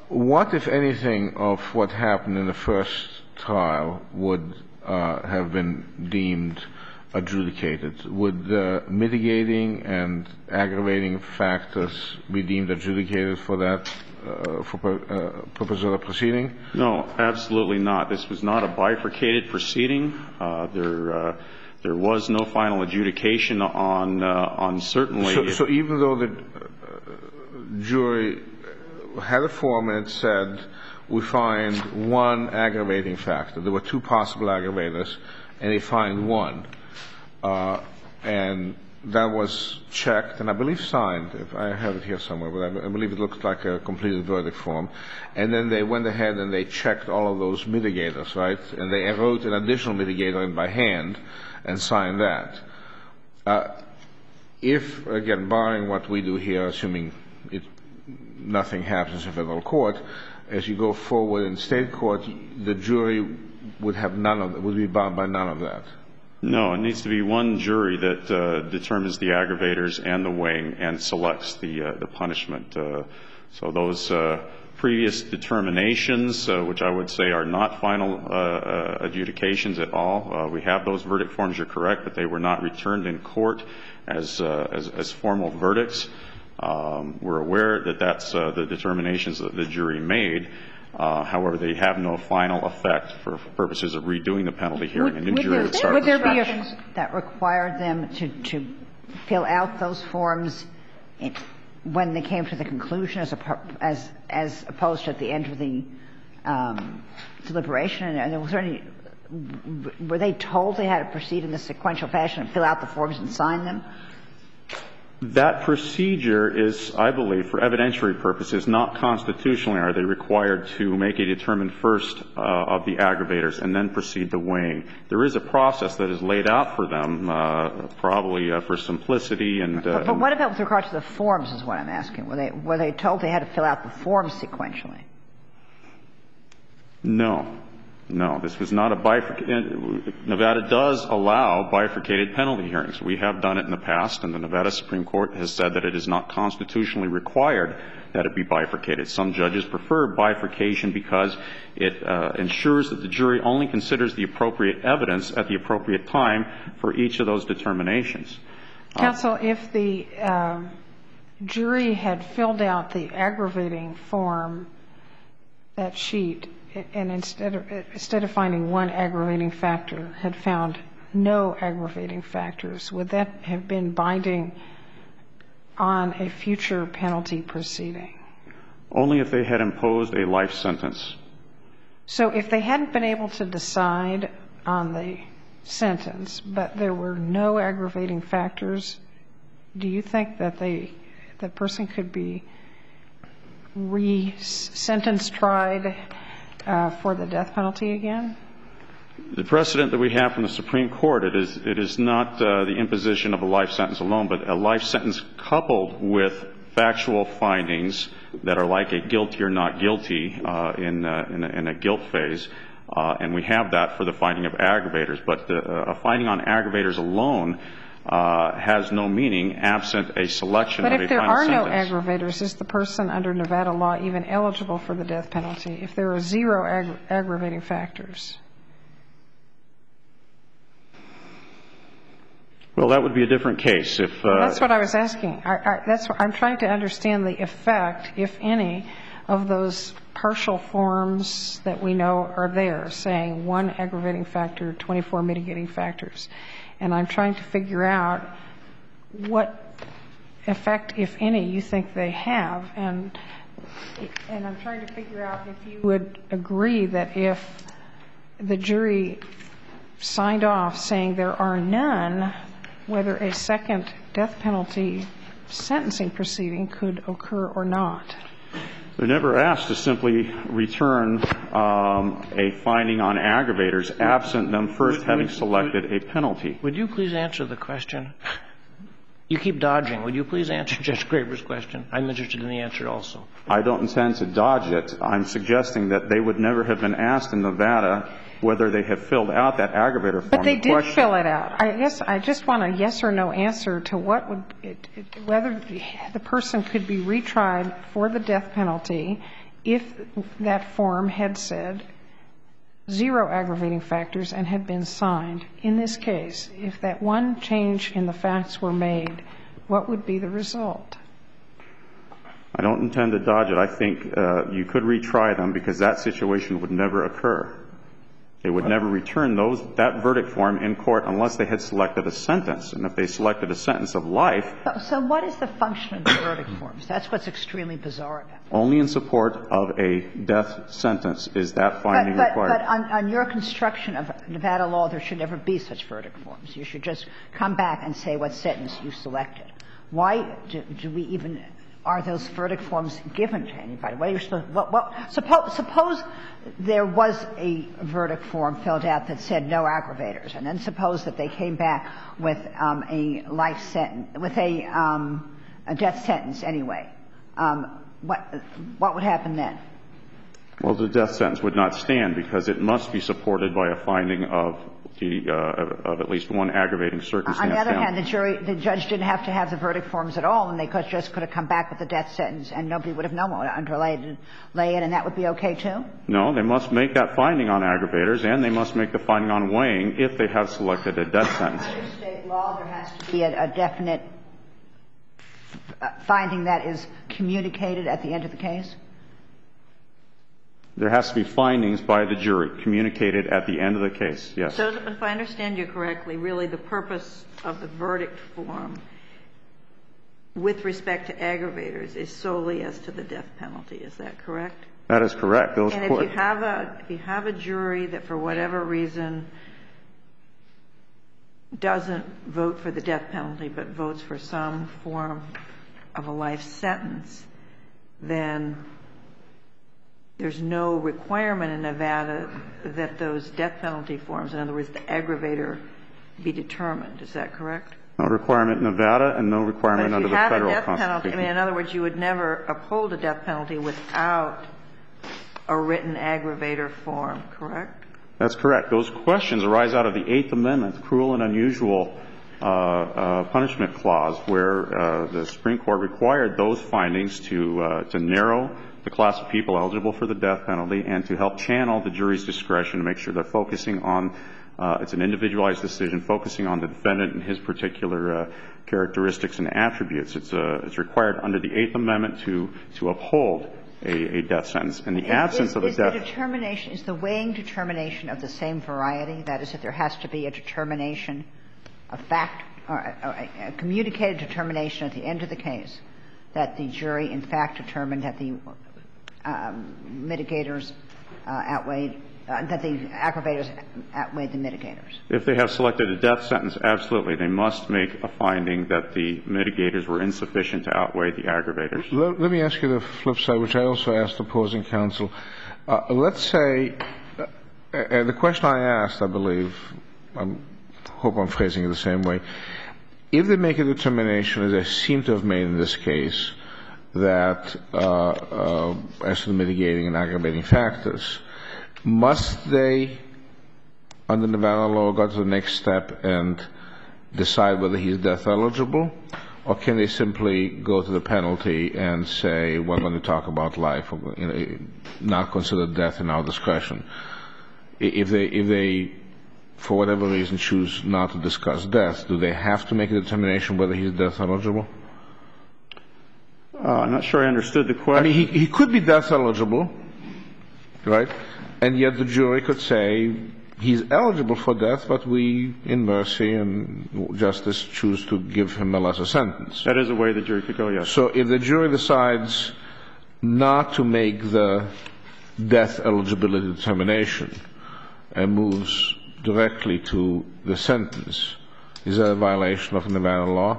what, if anything, of what happened in the first trial would uh, have been deemed adjudicated? Would the mitigating and aggravating factors be deemed adjudicated for that, uh, for uh, purpose of the proceeding? No, absolutely not. This was not a bifurcated proceeding. Uh, there, uh, there was no final adjudication on, uh, on certainly. So, so even though the uh, jury had a form and it said, we find one aggravating factor. There were two possible aggravators, and they find one. Uh, and that was checked and I believe signed. If I have it here somewhere, but I, I believe it looks like a completed verdict form. And then they went ahead and they checked all of those mitigators, right? And they wrote an additional mitigator in by hand and signed that. Uh, if, again, barring what we do here, assuming it, nothing happens in federal court, as you go forward in state court, the jury would have none of, would be bound by none of that. No, it needs to be one jury that uh, determines the aggravators and the weighing and selects the uh, the punishment. Uh, so those uh, previous determinations, uh, which I would say are not final uh, uh, adjudications at all, uh, we have those verdict forms. You're correct, but they were not returned in court as uh, as, as formal verdicts. Um, we're aware that that's uh, the determinations that the jury made. Uh, however, they have no final effect for purposes of redoing the penalty hearing. Would, a new would jury there, would start. Would there be a that required them to, to fill out those forms in, when they came to the conclusion, as a, as as opposed to at the end of the um, deliberation? And was there any? Were they told they had to proceed in the sequential fashion and fill out the forms and sign them? That procedure is, I believe, for evidentiary purposes, not constitutionally are they required to make a determined first uh, of the aggravators and then proceed to weighing. There is a process that is laid out for them, uh, probably uh, for simplicity and. Uh, but, but what about with regard to the forms? Is what I'm asking. Were they were they told they had to fill out the forms sequentially? No. No, this was not a bifurcated. Nevada does allow bifurcated penalty hearings. We have done it in the past, and the Nevada Supreme Court has said that it is not constitutionally required that it be bifurcated. Some judges prefer bifurcation because it uh, ensures that the jury only considers the appropriate evidence at the appropriate time for each of those determinations. Counsel, if the uh, jury had filled out the aggravating form, that sheet, and instead of, instead of finding one aggravating factor, had found no aggravating factors, would that have been binding on a future penalty proceeding? Only if they had imposed a life sentence. So if they hadn't been able to decide on the sentence, but there were no aggravating factors, do you think that they, the person could be re-sentenced, tried, Uh, for the death penalty again? The precedent that we have from the Supreme Court, it is, it is not uh, the imposition of a life sentence alone, but a life sentence coupled with factual findings that are like a guilty or not guilty uh, in, uh, in, a, in a guilt phase. Uh, and we have that for the finding of aggravators. But the, uh, a finding on aggravators alone Uh, has no meaning absent a selection but of a final sentence. But if there are no aggravators, is the person under Nevada law even eligible for the death penalty if there are zero ag- aggravating factors? Well, that would be a different case. If uh, well, that's what I was asking. I, I, that's what I'm trying to understand the effect, if any, of those partial forms that we know are there, saying one aggravating factor, twenty-four mitigating factors. And I'm trying to figure out what effect, if any, you think they have. And and I'm trying to figure out if you would agree that if the jury signed off saying there are none, whether a second death penalty sentencing proceeding could occur or not. They're never asked to simply return um, a finding on aggravators absent them first would, having would, selected would, a penalty. Would you please answer the question? You keep dodging. Would you please answer Judge Graber's question? I'm interested in the answer also. I don't intend to dodge it. I'm suggesting that they would never have been asked in Nevada whether they have filled out that aggravator form. But they the did question. fill it out. I guess I just want a yes or no answer to what would it, it, whether the person could be retried for the death penalty if that form had said zero aggravating factors and had been signed. In this case, if that one change in the facts were made, what would be the result? I don't intend to dodge it. I think uh, you could retry them because that situation would never occur. They would never return those that verdict form in court unless they had selected a sentence. And if they selected a sentence of life. So, so what is the function of the verdict forms? That's what's extremely bizarre about it. Only in support of a death sentence is that finding but, but, required. But on, on your construction of Nevada law, there should never be such verdict forms. You should just come back and say what sentence you selected. Why do, do we even are those verdict forms given to anybody? What are you supposed? What, what, suppose, suppose there was a verdict form filled out that said no aggravators, and then suppose that they came back with um, a life sentence, with a, um, a death sentence anyway. Um, what what would happen then? Well, the death sentence would not stand because it must be supported by a finding of the uh, of at least one aggravating circumstance. On the other hand, the jury, the judge didn't have to have the verdict forms at all, and they could just could have come back with the death sentence, and nobody would have known what to underlay it, lay it, and that would be okay too. No, they must make that finding on aggravators, and they must make the finding on weighing if they have selected a death sentence. Under state law, there has to be a, a definite finding that is communicated at the end of the case. There has to be findings by the jury communicated at the end of the case, yes. So if I understand you correctly, really the purpose of the verdict form with respect to aggravators is solely as to the death penalty. Is that correct? That is correct. Those and if you have a if you have a jury that for whatever reason doesn't vote for the death penalty but votes for some form of a life sentence, then there's no requirement in Nevada that those death penalty forms, in other words, the aggravator, be determined. Is that correct? No requirement in Nevada and no requirement under the federal constitution. But if you have a death penalty, I mean, in other words, you would never uphold a death penalty without a written aggravator form, correct? That's correct. Those questions arise out of the Eighth Amendment, cruel and unusual uh, uh, punishment clause, where uh, the Supreme Court required those findings to uh, to narrow the class of people eligible for the death penalty and to help channel the jury's discretion to make sure they're focusing on, uh, it's an individualized decision, focusing on the defendant and his particular uh, characteristics and attributes. It's, uh, it's required under the Eighth Amendment to, to uphold a, a death sentence. In the absence is, of a is death... Is the determination, is the weighing determination of the same variety? That is, that there has to be a determination, a fact, or a, a, a communicated determination at the end of the case that the jury in fact determined that the Um, mitigators uh, outweighed, uh, that the aggravators outweighed the mitigators. If they have selected a death sentence, absolutely. They must make a finding that the mitigators were insufficient to outweigh the aggravators. Let, let me ask you the flip side, which I also asked opposing counsel. Uh, let's say, uh, uh, the question I asked, I believe, I hope I'm phrasing it the same way. If they make a determination, as they seem to have made in this case, that uh, uh, as to the mitigating and aggravating factors, must they, under Nevada law, go to the next step and decide whether he's death eligible, or can they simply go to the penalty and say, we're going to talk about life, or, you know, not consider death in our discretion? If they, if they, for whatever reason, choose not to discuss death, do they have to make a determination whether he's death eligible? Uh, I'm not sure I understood the question. I mean, he, he could be death eligible, right? And yet the jury could say he's eligible for death, but we, in mercy and justice, choose to give him a lesser sentence. That is a way the jury could go, yes. So if the jury decides not to make the death eligibility determination and moves directly to the sentence, is that a violation of Nevada law?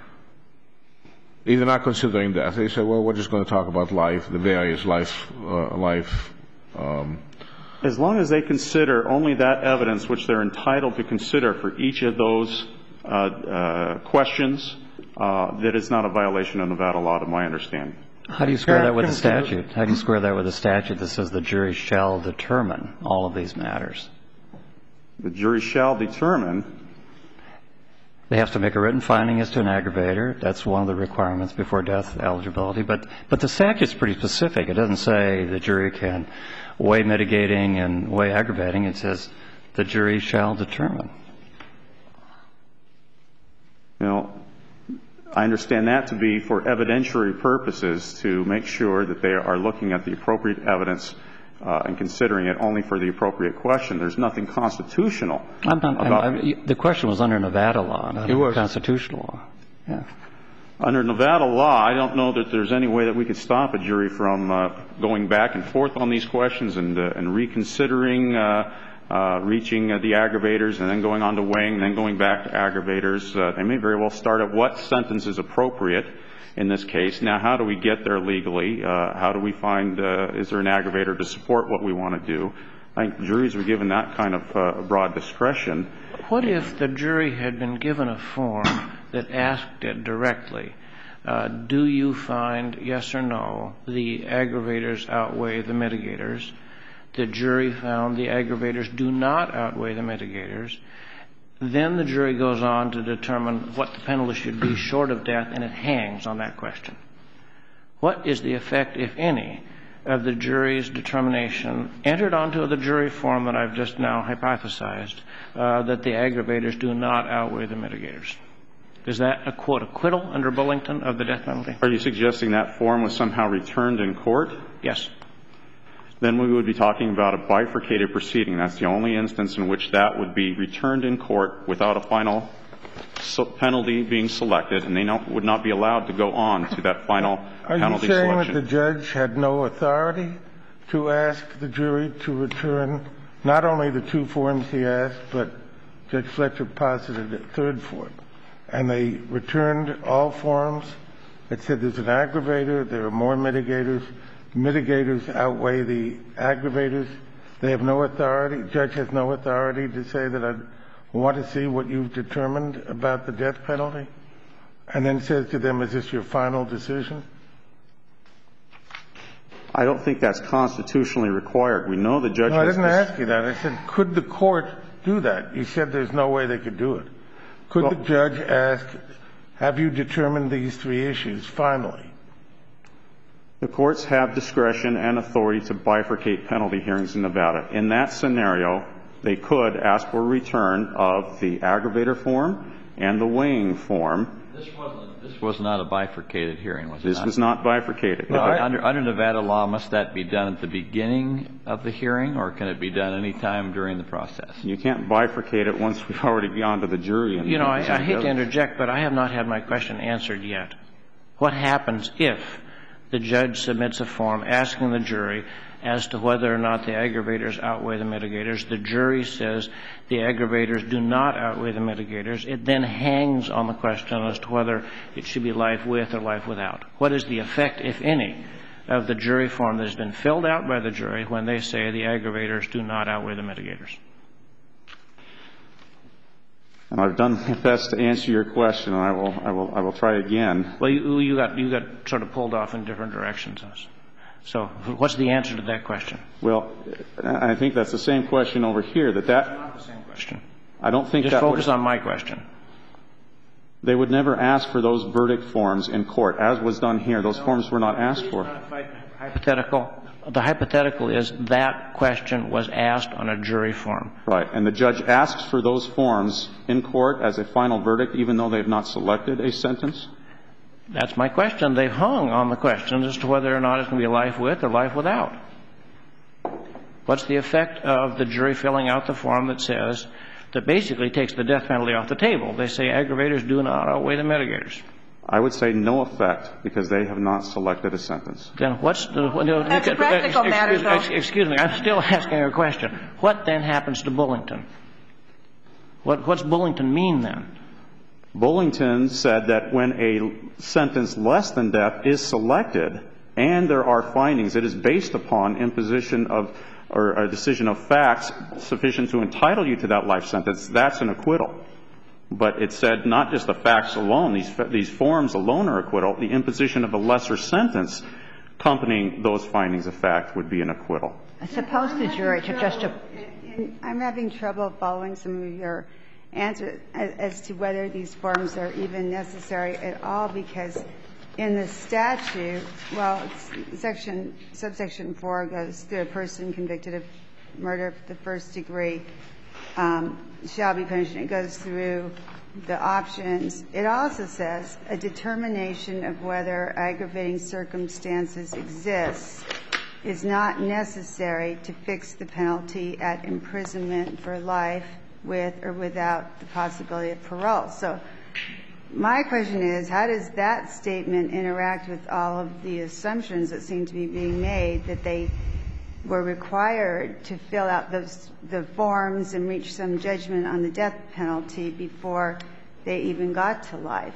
If they're not considering death, they say, well, we're just going to talk about life, the various life, uh, life. Um, as long as they consider only that evidence which they're entitled to consider for each of those uh, uh, questions, uh, that is not a violation of Nevada law, to my understanding. How do you square that with the statute? How do you square that with the statute that says the jury shall determine all of these matters? The jury shall determine. They have to make a written finding as to an aggravator. That's one of the requirements before death eligibility. But but the statute's pretty specific. It doesn't say the jury can weigh mitigating and weigh aggravating. It says the jury shall determine. You know, I understand that to be for evidentiary purposes, to make sure that they are looking at the appropriate evidence uh, and considering it only for the appropriate question. There's nothing constitutional I'm not, about I'm, I'm, the question was under Nevada law, not under constitutional law. Yeah. Under Nevada law, I don't know that there's any way that we could stop a jury from uh, going back and forth on these questions and, uh, and reconsidering uh, uh, reaching uh, the aggravators and then going on to weighing and then going back to aggravators. Uh, they may very well start at what sentence is appropriate in this case. Now, how do we get there legally? Uh, how do we find, uh, is there an aggravator to support what we want to do? I think juries were given that kind of uh, broad discretion. What if the jury had been given a form that asked it directly, uh, do you find, yes or no, the aggravators outweigh the mitigators? The jury found the aggravators do not outweigh the mitigators. Then the jury goes on to determine what the penalty should be short of death, and it hangs on that question. What is the effect, if any, of the jury's determination entered onto the jury form that I've just now hypothesized, uh, that the aggravators do not outweigh the mitigators? Is that a, quote, acquittal under Bullington of the death penalty? Are you suggesting that form was somehow returned in court? Yes. Then we would be talking about a bifurcated proceeding. That's the only instance in which that would be returned in court without a final so penalty being selected, and they not, would not be allowed to go on to that final Are penalty selection. Are you saying that the judge had no authority to ask the jury to return not only the two forms he asked, but Judge Fletcher posited a third form, and they returned all forms that said there's an aggravator, there are more mitigators, mitigators outweigh the aggravators? They have no authority, the judge has no authority to say that I want to see what you've determined about the death penalty, and then says to them, is this your final decision? I don't think that's constitutionally required. We know the judge No, I has didn't this. ask you that. I said, could the court do that? You said there's no way they could do it. Could Well, the judge ask, have you determined these three issues finally? The courts have discretion and authority to bifurcate penalty hearings in Nevada. In that scenario, they could ask for a return of the aggravator form and the weighing form. This wasn't. This was not a bifurcated hearing, was it? This not? was not bifurcated. No, I, under, under Nevada law, must that be done at the beginning of the hearing, or can it be done any time during the process? You can't bifurcate it once we've already gone to the jury. And you know, I, I hate to interject, but I have not had my question answered yet. What happens if the judge submits a form asking the jury as to whether or not the aggravators outweigh the mitigators? The jury says the aggravators do not outweigh the mitigators. It then hangs on the question as to whether it should be life with or life without. What is the effect, if any, of the jury form that has been filled out by the jury when they say the aggravators do not outweigh the mitigators? And I've done my best to answer your question, and I will, I will, I will try again. Well, you, you got, you got sort of pulled off in different directions. So, what's the answer to that question? Well, I think that's the same question over here. That that. It's not the same question. I don't think Just that. focus would, on my question. They would never ask for those verdict forms in court, as was done here. Those no, forms were not asked for. Not hypothetical. The hypothetical is that question was asked on a jury form. Right. And the judge asks for those forms in court as a final verdict, even though they have not selected a sentence? That's my question. They've hung on the question as to whether or not it's going to be life with or life without. What's the effect of the jury filling out the form that says, that basically takes the death penalty off the table? They say aggravators do not outweigh the mitigators. I would say no effect, because they have not selected a sentence. Then what's the... No, That's a practical excuse, matter, though. Excuse, excuse me. I'm still asking a question. What then happens to Bullington? What, what's Bullington mean then? Bullington said that when a sentence less than death is selected and there are findings, it is based upon imposition of or a decision of facts sufficient to entitle you to that life sentence. That's an acquittal. But it said not just the facts alone, these, these forms alone are acquittal. The imposition of a lesser sentence accompanying those findings of fact would be an acquittal. I suppose the jury, to just... A, I'm having trouble following some of your answer as, as to whether these forms are even necessary at all, because in the statute, well, it's section, subsection four goes through a person convicted of murder of the first degree um, shall be punished. It goes through the options. It also says a determination of whether aggravating circumstances exist is not necessary to fix the penalty at imprisonment for life with or without the possibility of parole. So my question is, how does that statement interact with all of the assumptions that seem to be being made that they were required to fill out those, the forms and reach some judgment on the death penalty before they even got to life,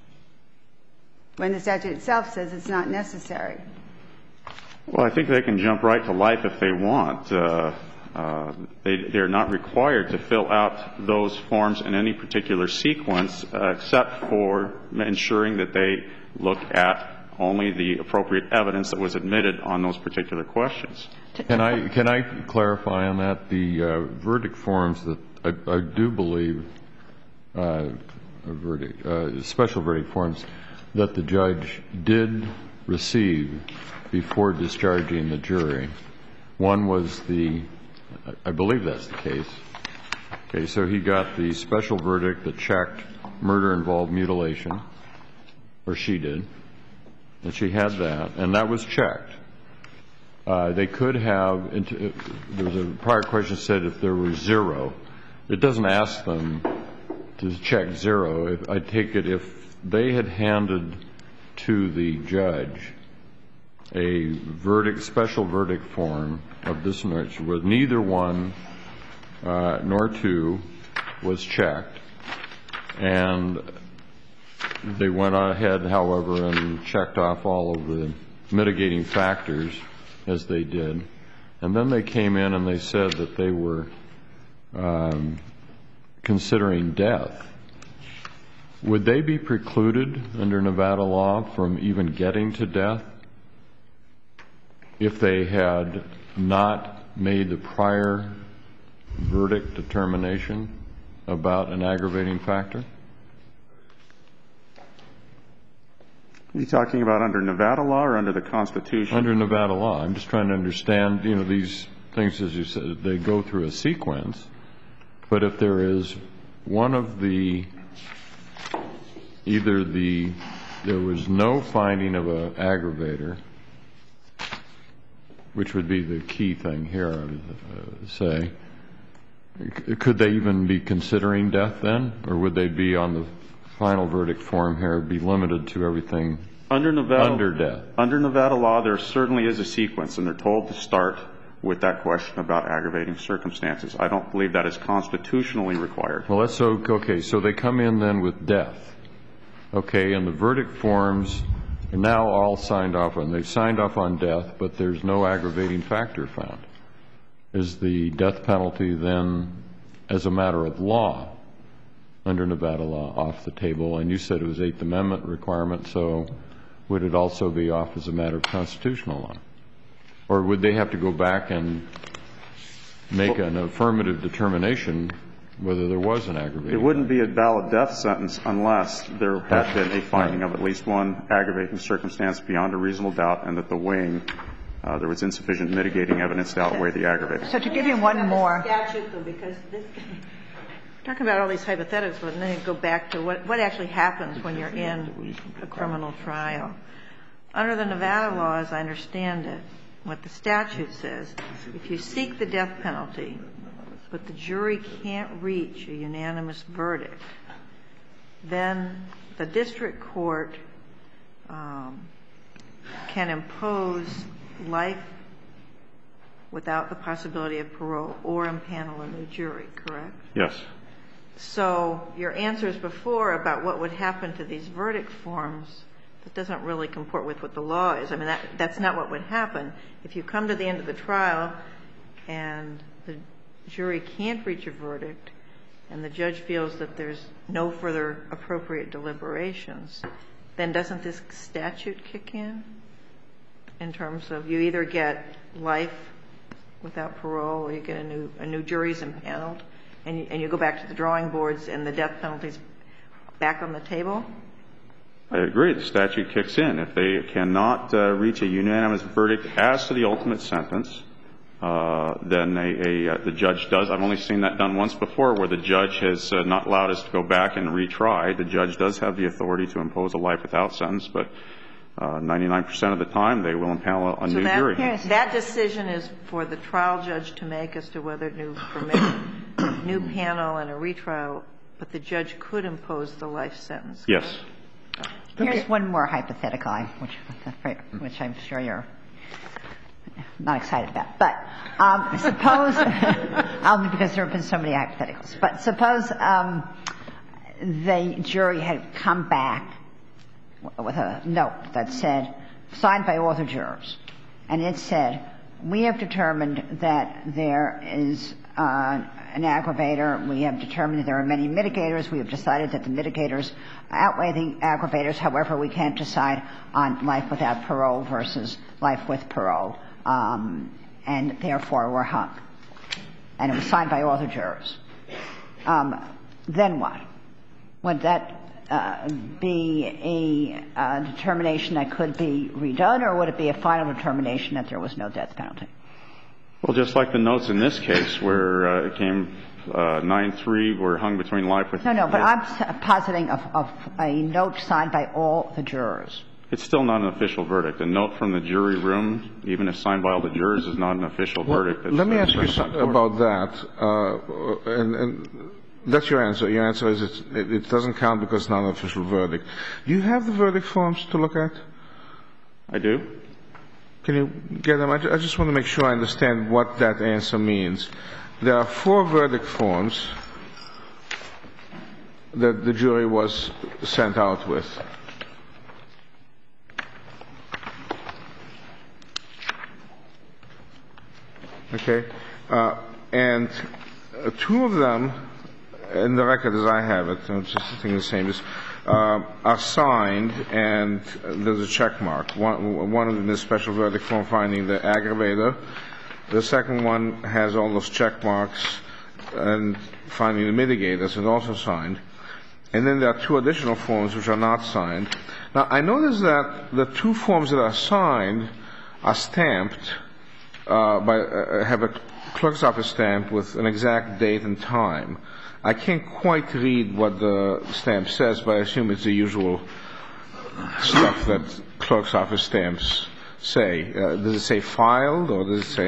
when the statute itself says it's not necessary? Well, I think they can jump right to life if they want. Uh, uh, they, they're not required to fill out those forms in any particular sequence, uh, except for ensuring that they look at only the appropriate evidence that was admitted on those particular questions. Can I can I clarify on that? The uh, verdict forms that I, I do believe, uh, a verdict, uh, special verdict forms that the judge did receive before discharging the jury. One was the, I believe that's the case. Okay, so he got the special verdict that checked murder involved mutilation, or she did, and she had that, and that was checked. Uh, they could have, there was a prior question that said if there were zero. It doesn't ask them to check zero. If, I take it if they had handed to the judge a verdict, special verdict form of this nature, where neither one uh, nor two was checked, and they went ahead, however, and checked off all of the mitigating factors as they did, and then they came in and they said that they were um, considering death. Would they be precluded under Nevada law from even getting to death if they had not made the prior verdict determination about an aggravating factor? Are you talking about under Nevada law or under the Constitution? Under Nevada law. I'm just trying to understand, you know, these things, as you said, they go through a sequence. But if there is one of the, either the, there was no finding of an aggravator, which would be the key thing here, I would uh, say, could they even be considering death then? Or would they be on the final verdict form here, be limited to everything under Nevada, under death? Under Nevada law, there certainly is a sequence, and they're told to start with that question about aggravating circumstances. I don't believe that is constitutionally required. Well, that's so, okay. So they come in then with death. Okay, and the verdict forms are now all signed off on. They've signed off on death, but there's no aggravating factor found. Is the death penalty then, as a matter of law, under Nevada law, off the table? And you said it was Eighth Amendment requirement, so would it also be off as a matter of constitutional law? Or would they have to go back and make an affirmative determination whether there was an aggravating? It wouldn't be a valid death sentence unless there had been a finding of at least one aggravating circumstance beyond a reasonable doubt, and that the weighing, uh, there was insufficient mitigating evidence to outweigh the aggravating. So to give you one more. Statute, though, because this, talking about all these hypotheticals, but then you go back to what, what actually happens when you're in a criminal trial. Under the Nevada law, as I understand it, what the statute says, if you seek the death penalty, but the jury can't reach a unanimous verdict, then the district court um, can impose life without the possibility of parole or impanel a new jury, correct? Yes. So your answers before about what would happen to these verdict forms, that doesn't really comport with what the law is. I mean, that, that's not what would happen. If you come to the end of the trial and the jury can't reach a verdict and the judge feels that there's no further appropriate deliberations, then doesn't this statute kick in, in terms of you either get life without parole or you get a new, a new jury's impaneled and you, and you go back to the drawing boards and the death penalty's back on the table? I agree. The statute kicks in. If they cannot uh, reach a unanimous verdict as to the ultimate sentence, uh, then a, a, uh, the judge does. I've only seen that done once before, where the judge has uh, not allowed us to go back and retry. The judge does have the authority to impose a life without sentence, but uh, ninety-nine percent of the time they will impanel a so new that, jury. That decision is for the trial judge to make as to whether to permit a new panel and a retrial, but the judge could impose the life sentence. Yes. Here's one more hypothetical, which, which I'm sure you're not excited about. But um, suppose, only because there have been so many hypotheticals, but suppose um, the jury had come back with a note that said, signed by all the jurors, and it said, we have determined that there is uh, an aggravator. We have determined that there are many mitigators. We have decided that the mitigators outweigh the aggravators. However, we can't decide on life without parole versus life with parole. Um, and therefore, we're hung. And it was signed by all the jurors. Um, then what? Would that uh, be a uh, determination that could be redone, or would it be a final determination that there was no death penalty? Well, just like the notes in this case, where uh, it came uh, nine three were hung between life with... No, no, but I'm positing of, of a note signed by all the jurors. It's still not an official verdict. A note from the jury room, even if signed by all the jurors, is not an official well, verdict. Let me ask you something about that. Uh, and, and that's your answer. Your answer is it's, it, it doesn't count because it's not an official verdict. Do you have the verdict forms to look at? I do. Can you get them? I just want to make sure I understand what that answer means. There are four verdict forms that the jury was sent out with. Okay? Uh, and uh, two of them, in the record as I have it, I'm just thinking the same, is Uh, are signed, and there's a check mark. One, one of them is special verdict form finding the aggravator. The second one has all those check marks and finding the mitigators, and also signed. And then there are two additional forms which are not signed. Now, I notice that the two forms that are signed are stamped uh, by uh, have a clerk's office stamp with an exact date and time. I can't quite read what the stamp says, but I assume it's the usual stuff that clerk's office stamps say. Uh, does it say filed, or does it say?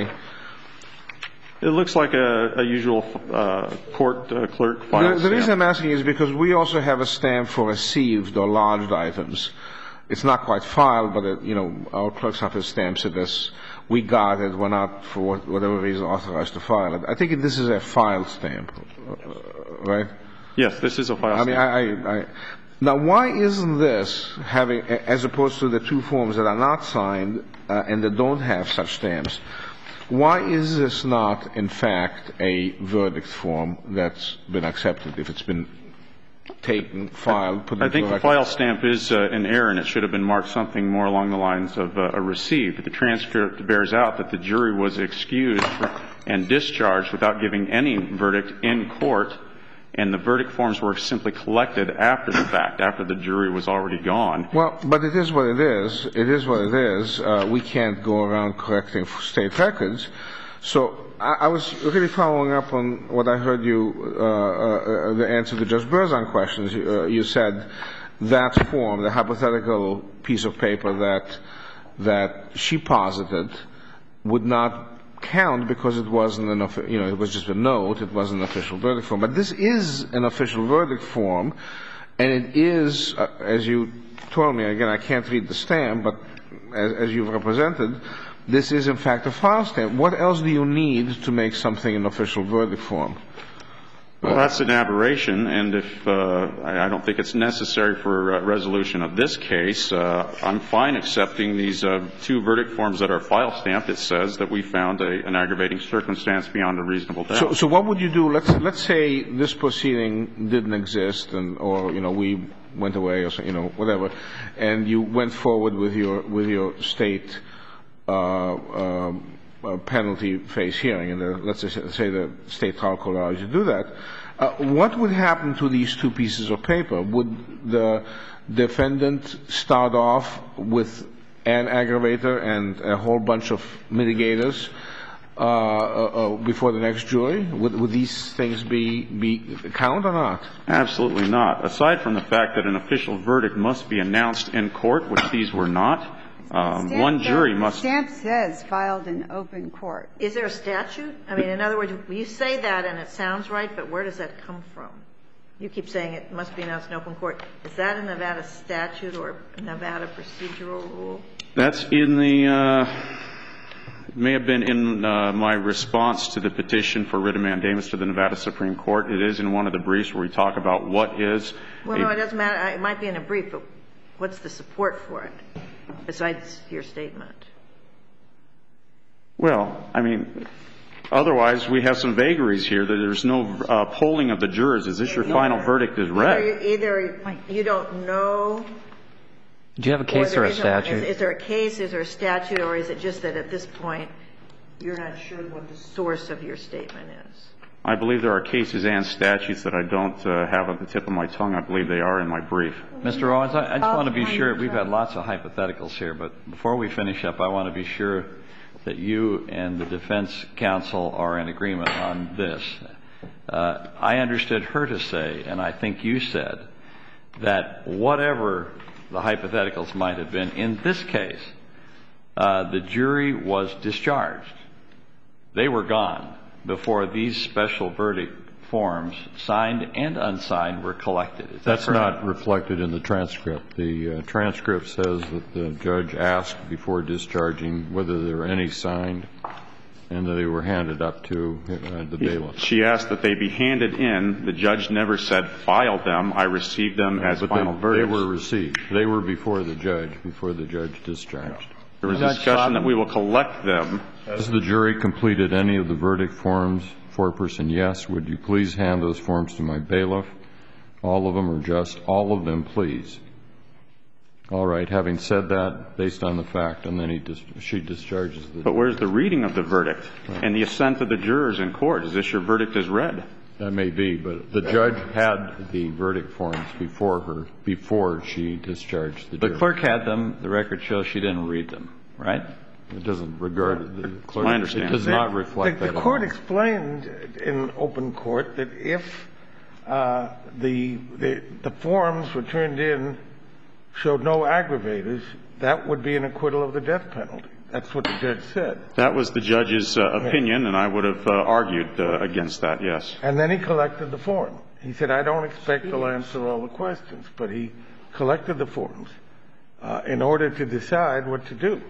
It looks like a, a usual uh, court uh, clerk file The, the stamp. reason I'm asking is because we also have a stamp for received or lodged items. It's not quite filed, but it, you know, our clerk's office stamps it as we got it. We're not, for whatever reason, authorized to file it. I think this is a filed stamp, uh, right? Yes, this is a file I stamp. mean, I, I, I, now, why isn't this having, as opposed to the two forms that are not signed uh, and that don't have such stamps, why is this not, in fact, a verdict form that's been accepted if it's been taken, filed, put into I think the the file stamp is uh, an error, and it should have been marked something more along the lines of uh, a received. The transcript bears out that the jury was excused for, and discharged without giving any verdict in court, and the verdict forms were simply collected after the fact, after the jury was already gone. Well, but it is what it is. It is what it is. Uh, we can't go around correcting state records. So I, I was really following up on what I heard you, uh, uh, the answer to Judge Berzon's questions. Uh, you said that form, the hypothetical piece of paper that that she posited, would not count because it wasn't an, you know, it was just a note. It wasn't an official verdict form. But this is an official verdict form, and it is, uh, as you told me, again, I can't read the stamp, but as, as you've represented, this is, in fact, a file stamp. What else do you need to make something an official verdict form? Well, that's an aberration, and if uh, I don't think it's necessary for uh, resolution of this case, uh, I'm fine accepting these uh, two verdict forms that are file stamped. It says that we found a, an aggravating circumstance beyond a reasonable doubt. So, so what would you do? Let's let's say this proceeding didn't exist, and or you know we went away, or you know whatever, and you went forward with your with your state uh, uh, uh, penalty phase hearing, and the, let's say, say the state trial court allows you to do that, uh, what would happen to these two pieces of paper? Would the defendant start off with an aggravator and a whole bunch of mitigators uh, uh, before the next jury? Would, would these things be, be count or not? Absolutely not. Aside from the fact that an official verdict must be announced in court, which these were not, um, one jury must. The stamp says filed in open court. Is there a statute? I mean, in other words, you say that and it sounds right, but where does that come from? You keep saying it must be announced in open court. Is that a Nevada statute or a Nevada procedural rule? That's in the, uh, it may have been in uh, my response to the petition for writ of mandamus to the Nevada Supreme Court. It is in one of the briefs where we talk about what is. Well, no, it doesn't matter. It might be in a brief, but what's the support for it besides your statement? Well, I mean, otherwise we have some vagaries here that there's no uh, polling of the jurors. Is this your no, final verdict is read? Either, either you don't know. Do you have a case or, or a statute? Is, is there a case, is there a statute, or is it just that at this point you're not sure what the source of your statement is? I believe there are cases and statutes that I don't uh, have at the tip of my tongue. I believe they are in my brief. Mister Owens, I, I just want to be sure. We've had lots of hypotheticals here, but before we finish up, I want to be sure that you and the defense counsel are in agreement on this. Uh, I understood her to say, and I think you said, that whatever the hypotheticals might have been, in this case, uh, the jury was discharged. They were gone before these special verdict forms, signed and unsigned, were collected. Is that That's correct? not reflected in the transcript. The uh, transcript says that the judge asked before discharging whether there were any signed and that they were handed up to uh, the bailiff. She asked that they be handed in. The judge never said file them. I received them as but final they, verdicts. They were received. They were before the judge, before the judge discharged. There was a discussion that we will collect them. Has the jury completed any of the verdict forms? Foreperson, yes. Would you please hand those forms to my bailiff? All of them, or just all of them, please? All right. Having said that, based on the fact, and then he dis- she discharges the. But where's the reading of the verdict right. and the assent of the jurors in court? Is this your verdict as read? That may be, but the judge had the verdict forms before her, before she discharged the jury. The clerk had them. The record shows she didn't read them, right? It doesn't regard the clerk. I understand. It does not reflect the, that. The court explained in open court that if uh, the, the the forms were turned in showed no aggravators, that would be an acquittal of the death penalty. That's what the judge said. That was the judge's uh, opinion, and I would have uh, argued uh, against that, yes. And then he collected the form. He said, I don't expect he'll answer all the questions, but he collected the forms uh, in order to decide what to do.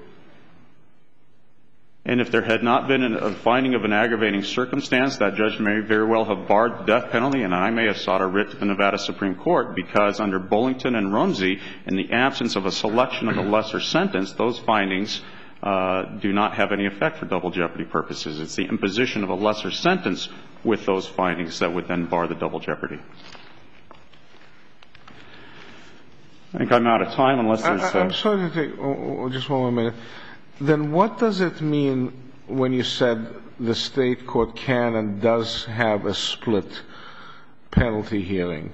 And if there had not been a finding of an aggravating circumstance, that judge may very well have barred the death penalty, and I may have sought a writ to the Nevada Supreme Court, because under Bullington and Rumsey, in the absence of a selection of a lesser sentence, those findings uh, do not have any effect for double jeopardy purposes. It's the imposition of a lesser sentence with those findings that would then bar the double jeopardy. I think I'm out of time unless there's... I, I'm sorry to take oh, just one more minute. Then what does it mean when you said the state court can and does have a split penalty hearing?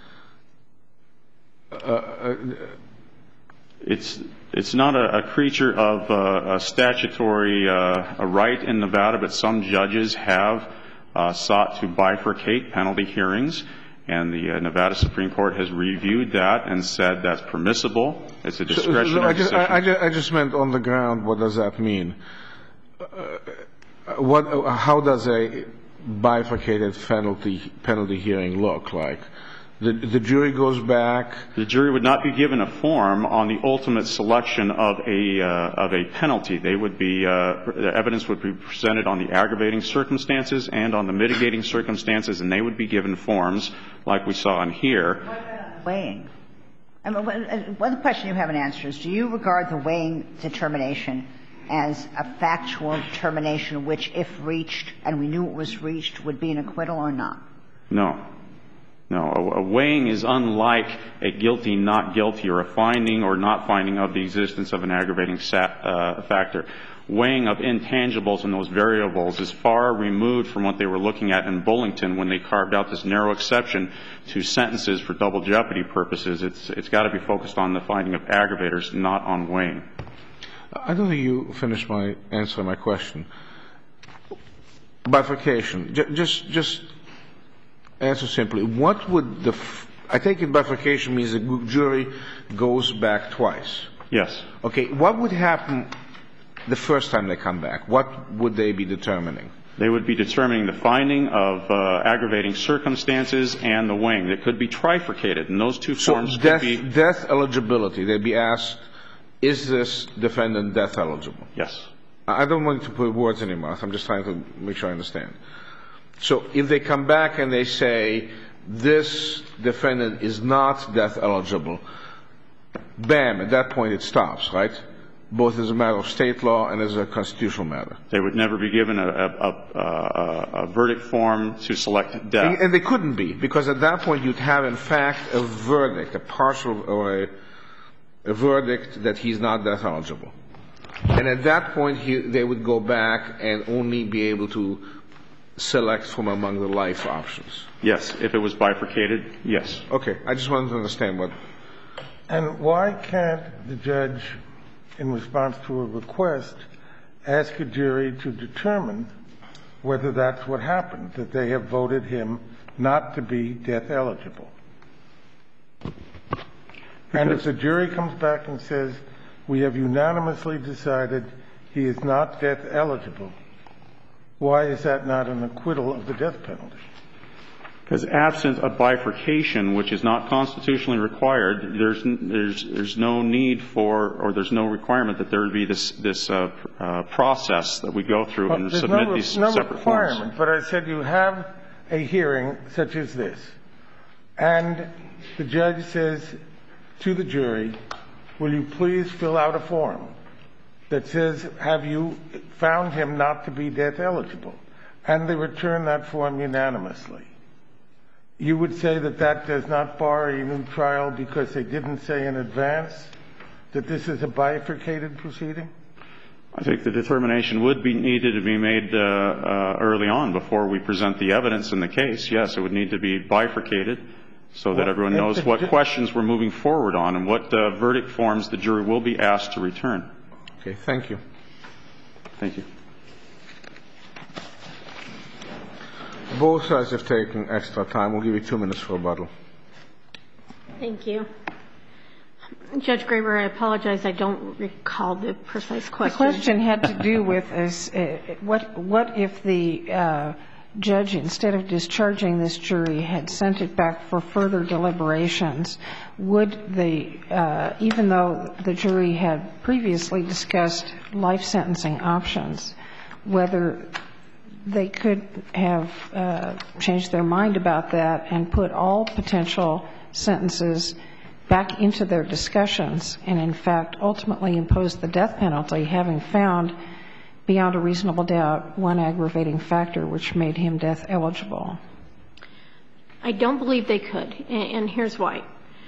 Uh, uh, it's it's not a, a creature of uh, a statutory uh, a right in Nevada, but some judges have uh, sought to bifurcate penalty hearings. And the uh, Nevada Supreme Court has reviewed that and said that's permissible. It's a discretionary so, so I, just, decision. I, I, just, I just meant on the ground, what does that mean? Uh, what, how does a bifurcated penalty, penalty hearing look like? The, the jury goes back. The jury would not be given a form on the ultimate selection of a uh, of a penalty. They would be uh, the evidence would be presented on the aggravating circumstances and on the mitigating circumstances, and they would be given forms like we saw in here. What about weighing? I mean, one question you haven't answered is: do you regard the weighing determination as a factual determination, which, if reached and we knew it was reached, would be an acquittal or not? No. No, a, a weighing is unlike a guilty, not guilty, or a finding or not finding of the existence of an aggravating sa- uh, factor. weighing of intangibles and those variables is far removed from what they were looking at in Bullington when they carved out this narrow exception to sentences for double jeopardy purposes. It's, it's got to be focused on the finding of aggravators, not on weighing. I don't think you finished my answer to my question. Bifurcation. J- just, just answer simply. What would the f- I take it bifurcation means the jury goes back twice. Yes. Okay. What would happen the first time they come back? What would they be determining? They would be determining the finding of uh, aggravating circumstances and the weighing. That could be trifurcated, and those two so forms death, could be death eligibility. They'd be asked, is this defendant death eligible? Yes. I don't want to put words in your mouth. I'm just trying to make sure I understand. So if they come back and they say this defendant is not death eligible, bam, at that point it stops, right? Both as a matter of state law and as a constitutional matter. They would never be given a, a, a, a verdict form to select death. And, and they couldn't be, because at that point you'd have, in fact, a verdict, a partial or a, a verdict that he's not death eligible. And at that point he, they would go back and only be able to select from among the life options. Yes. If it was bifurcated, yes. Okay. I just wanted to understand what. And why can't the judge, in response to a request, ask a jury to determine whether that's what happened, that they have voted him not to be death eligible? And if the jury comes back and says, we have unanimously decided he is not death eligible, why is that not an acquittal of the death penalty? Because absent a bifurcation, which is not constitutionally required, there's there's there's no need for, or there's no requirement that there would be this this uh, uh, process that we go through well, and submit no, these no separate requirement, forms. But I said you have a hearing such as this, and the judge says to the jury, will you please fill out a form that says, have you found him not to be death eligible? And they return that form unanimously. You would say that that does not bar a new trial because they didn't say in advance that this is a bifurcated proceeding? I think the determination would be needed to be made uh, uh, early on before we present the evidence in the case. Yes, it would need to be bifurcated so that well, everyone knows what ju- questions we're moving forward on and what uh, verdict forms the jury will be asked to return. Okay, thank you. Thank you. Both sides have taken extra time. We'll give you two minutes for rebuttal. Thank you. Judge Graber, I apologize. I don't recall the precise question. The question had to do with is, uh, what, what if the uh, judge, instead of discharging this jury, had sent it back for further deliberations? Would the, uh, even though the jury had previously discussed life sentencing options, whether they could have uh, changed their mind about that and put all potential sentences back into their discussions and, in fact, ultimately imposed the death penalty, having found beyond a reasonable doubt one aggravating factor which made him death eligible? I don't believe they could, and here's why.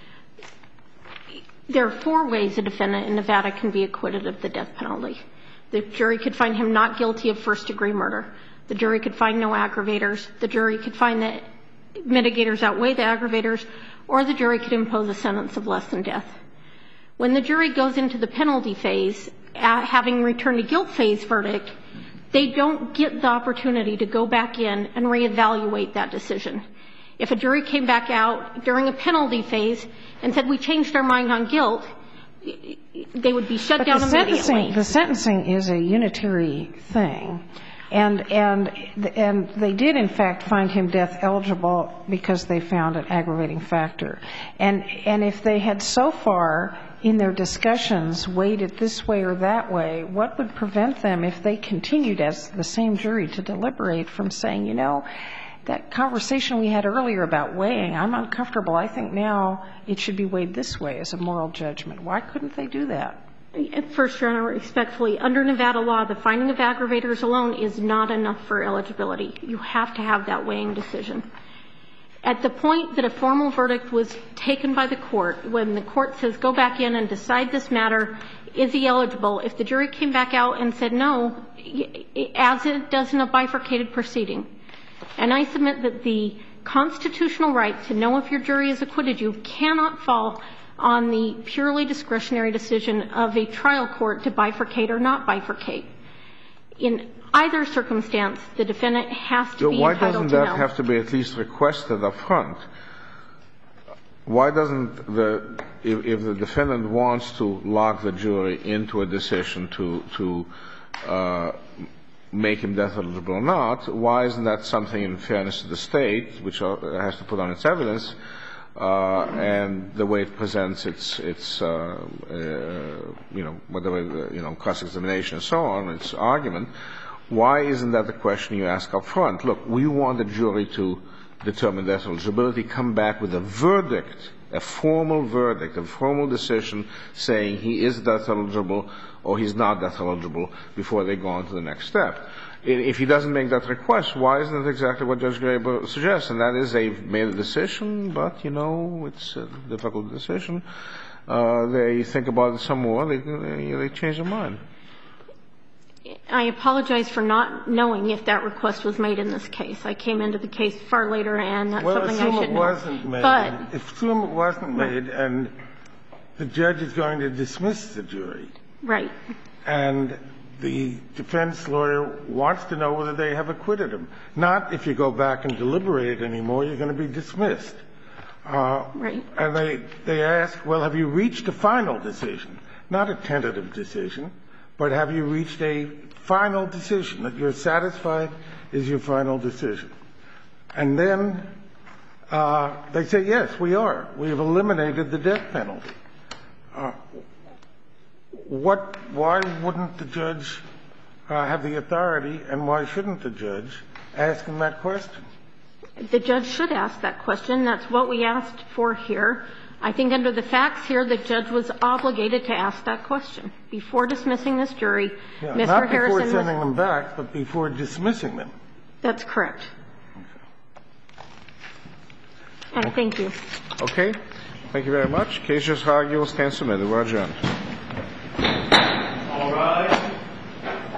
There are four ways a defendant in Nevada can be acquitted of the death penalty. The jury could find him not guilty of first-degree murder. The jury could find no aggravators. The jury could find that mitigators outweigh the aggravators, or the jury could impose a sentence of less than death. When the jury goes into the penalty phase, having returned a guilt phase verdict, they don't get the opportunity to go back in and reevaluate that decision. If a jury came back out during a penalty phase and said, we changed our mind on guilt, they would be shut but down the immediately. Sentencing, the sentencing is a unitary thing. And, and, and they did, in fact, find him death eligible because they found an aggravating factor. And, and if they had so far in their discussions weighed it this way or that way, what would prevent them, if they continued as the same jury to deliberate, from saying, you know, that conversation we had earlier about weighing, I'm uncomfortable. I think now it should be weighed this way as a moral judgment. Why couldn't they do that? First, Your Honor, respectfully, under Nevada law, the finding of aggravators alone is not enough for eligibility. You have to have that weighing decision. At the point that a formal verdict was taken by the court, when the court says go back in and decide this matter, is he eligible? If the jury came back out and said no, as it does in a bifurcated proceeding, and I submit that the constitutional right to know if your jury is acquitted you cannot fall on the purely discretionary decision of a trial court to bifurcate or not bifurcate. In either circumstance, the defendant has to be entitled to know. Why doesn't that have to be at least requested up front? Why doesn't the if, if the defendant wants to lock the jury into a decision to to uh, make him death eligible or not, why isn't that something in fairness to the state, which has to put on its evidence, uh, and the way it presents its its uh, uh, you know whatever you know cross-examination and so on, its argument? Why isn't that the question you ask up front? Look, we want the jury to determine death eligibility, come back with a verdict, a formal verdict, a formal decision saying he is death eligible or he's not death eligible before they go on to the next step. If he doesn't make that request, why isn't it exactly what Judge Graber suggests? And that is they've made a decision, but, you know, it's a difficult decision. Uh, they think about it some more. They, they, they change their mind. I apologize for not knowing if that request was made in this case. I came into the case far later, and that's well, something I should know. Well, assume it wasn't made. But assume it wasn't made, and the judge is going to dismiss the jury. Right. And the defense lawyer wants to know whether they have acquitted him. Not if you go back and deliberate anymore, you're going to be dismissed. Uh, right. And they, they ask, well, have you reached a final decision? Not a tentative decision, but have you reached a final decision that you're satisfied is your final decision? And then uh, they say, yes, we are. We have eliminated the death penalty. Uh, what, why wouldn't the judge uh, have the authority, and why shouldn't the judge ask him that question? The judge should ask that question. That's what we asked for here. I think under the facts here, the judge was obligated to ask that question. Before dismissing this jury, yeah, Mister not Harrison before sending was, them back, but before dismissing them. That's correct. Okay. And thank you. Okay. Thank you very much. Case just argued. Stand submitted. We're adjourned.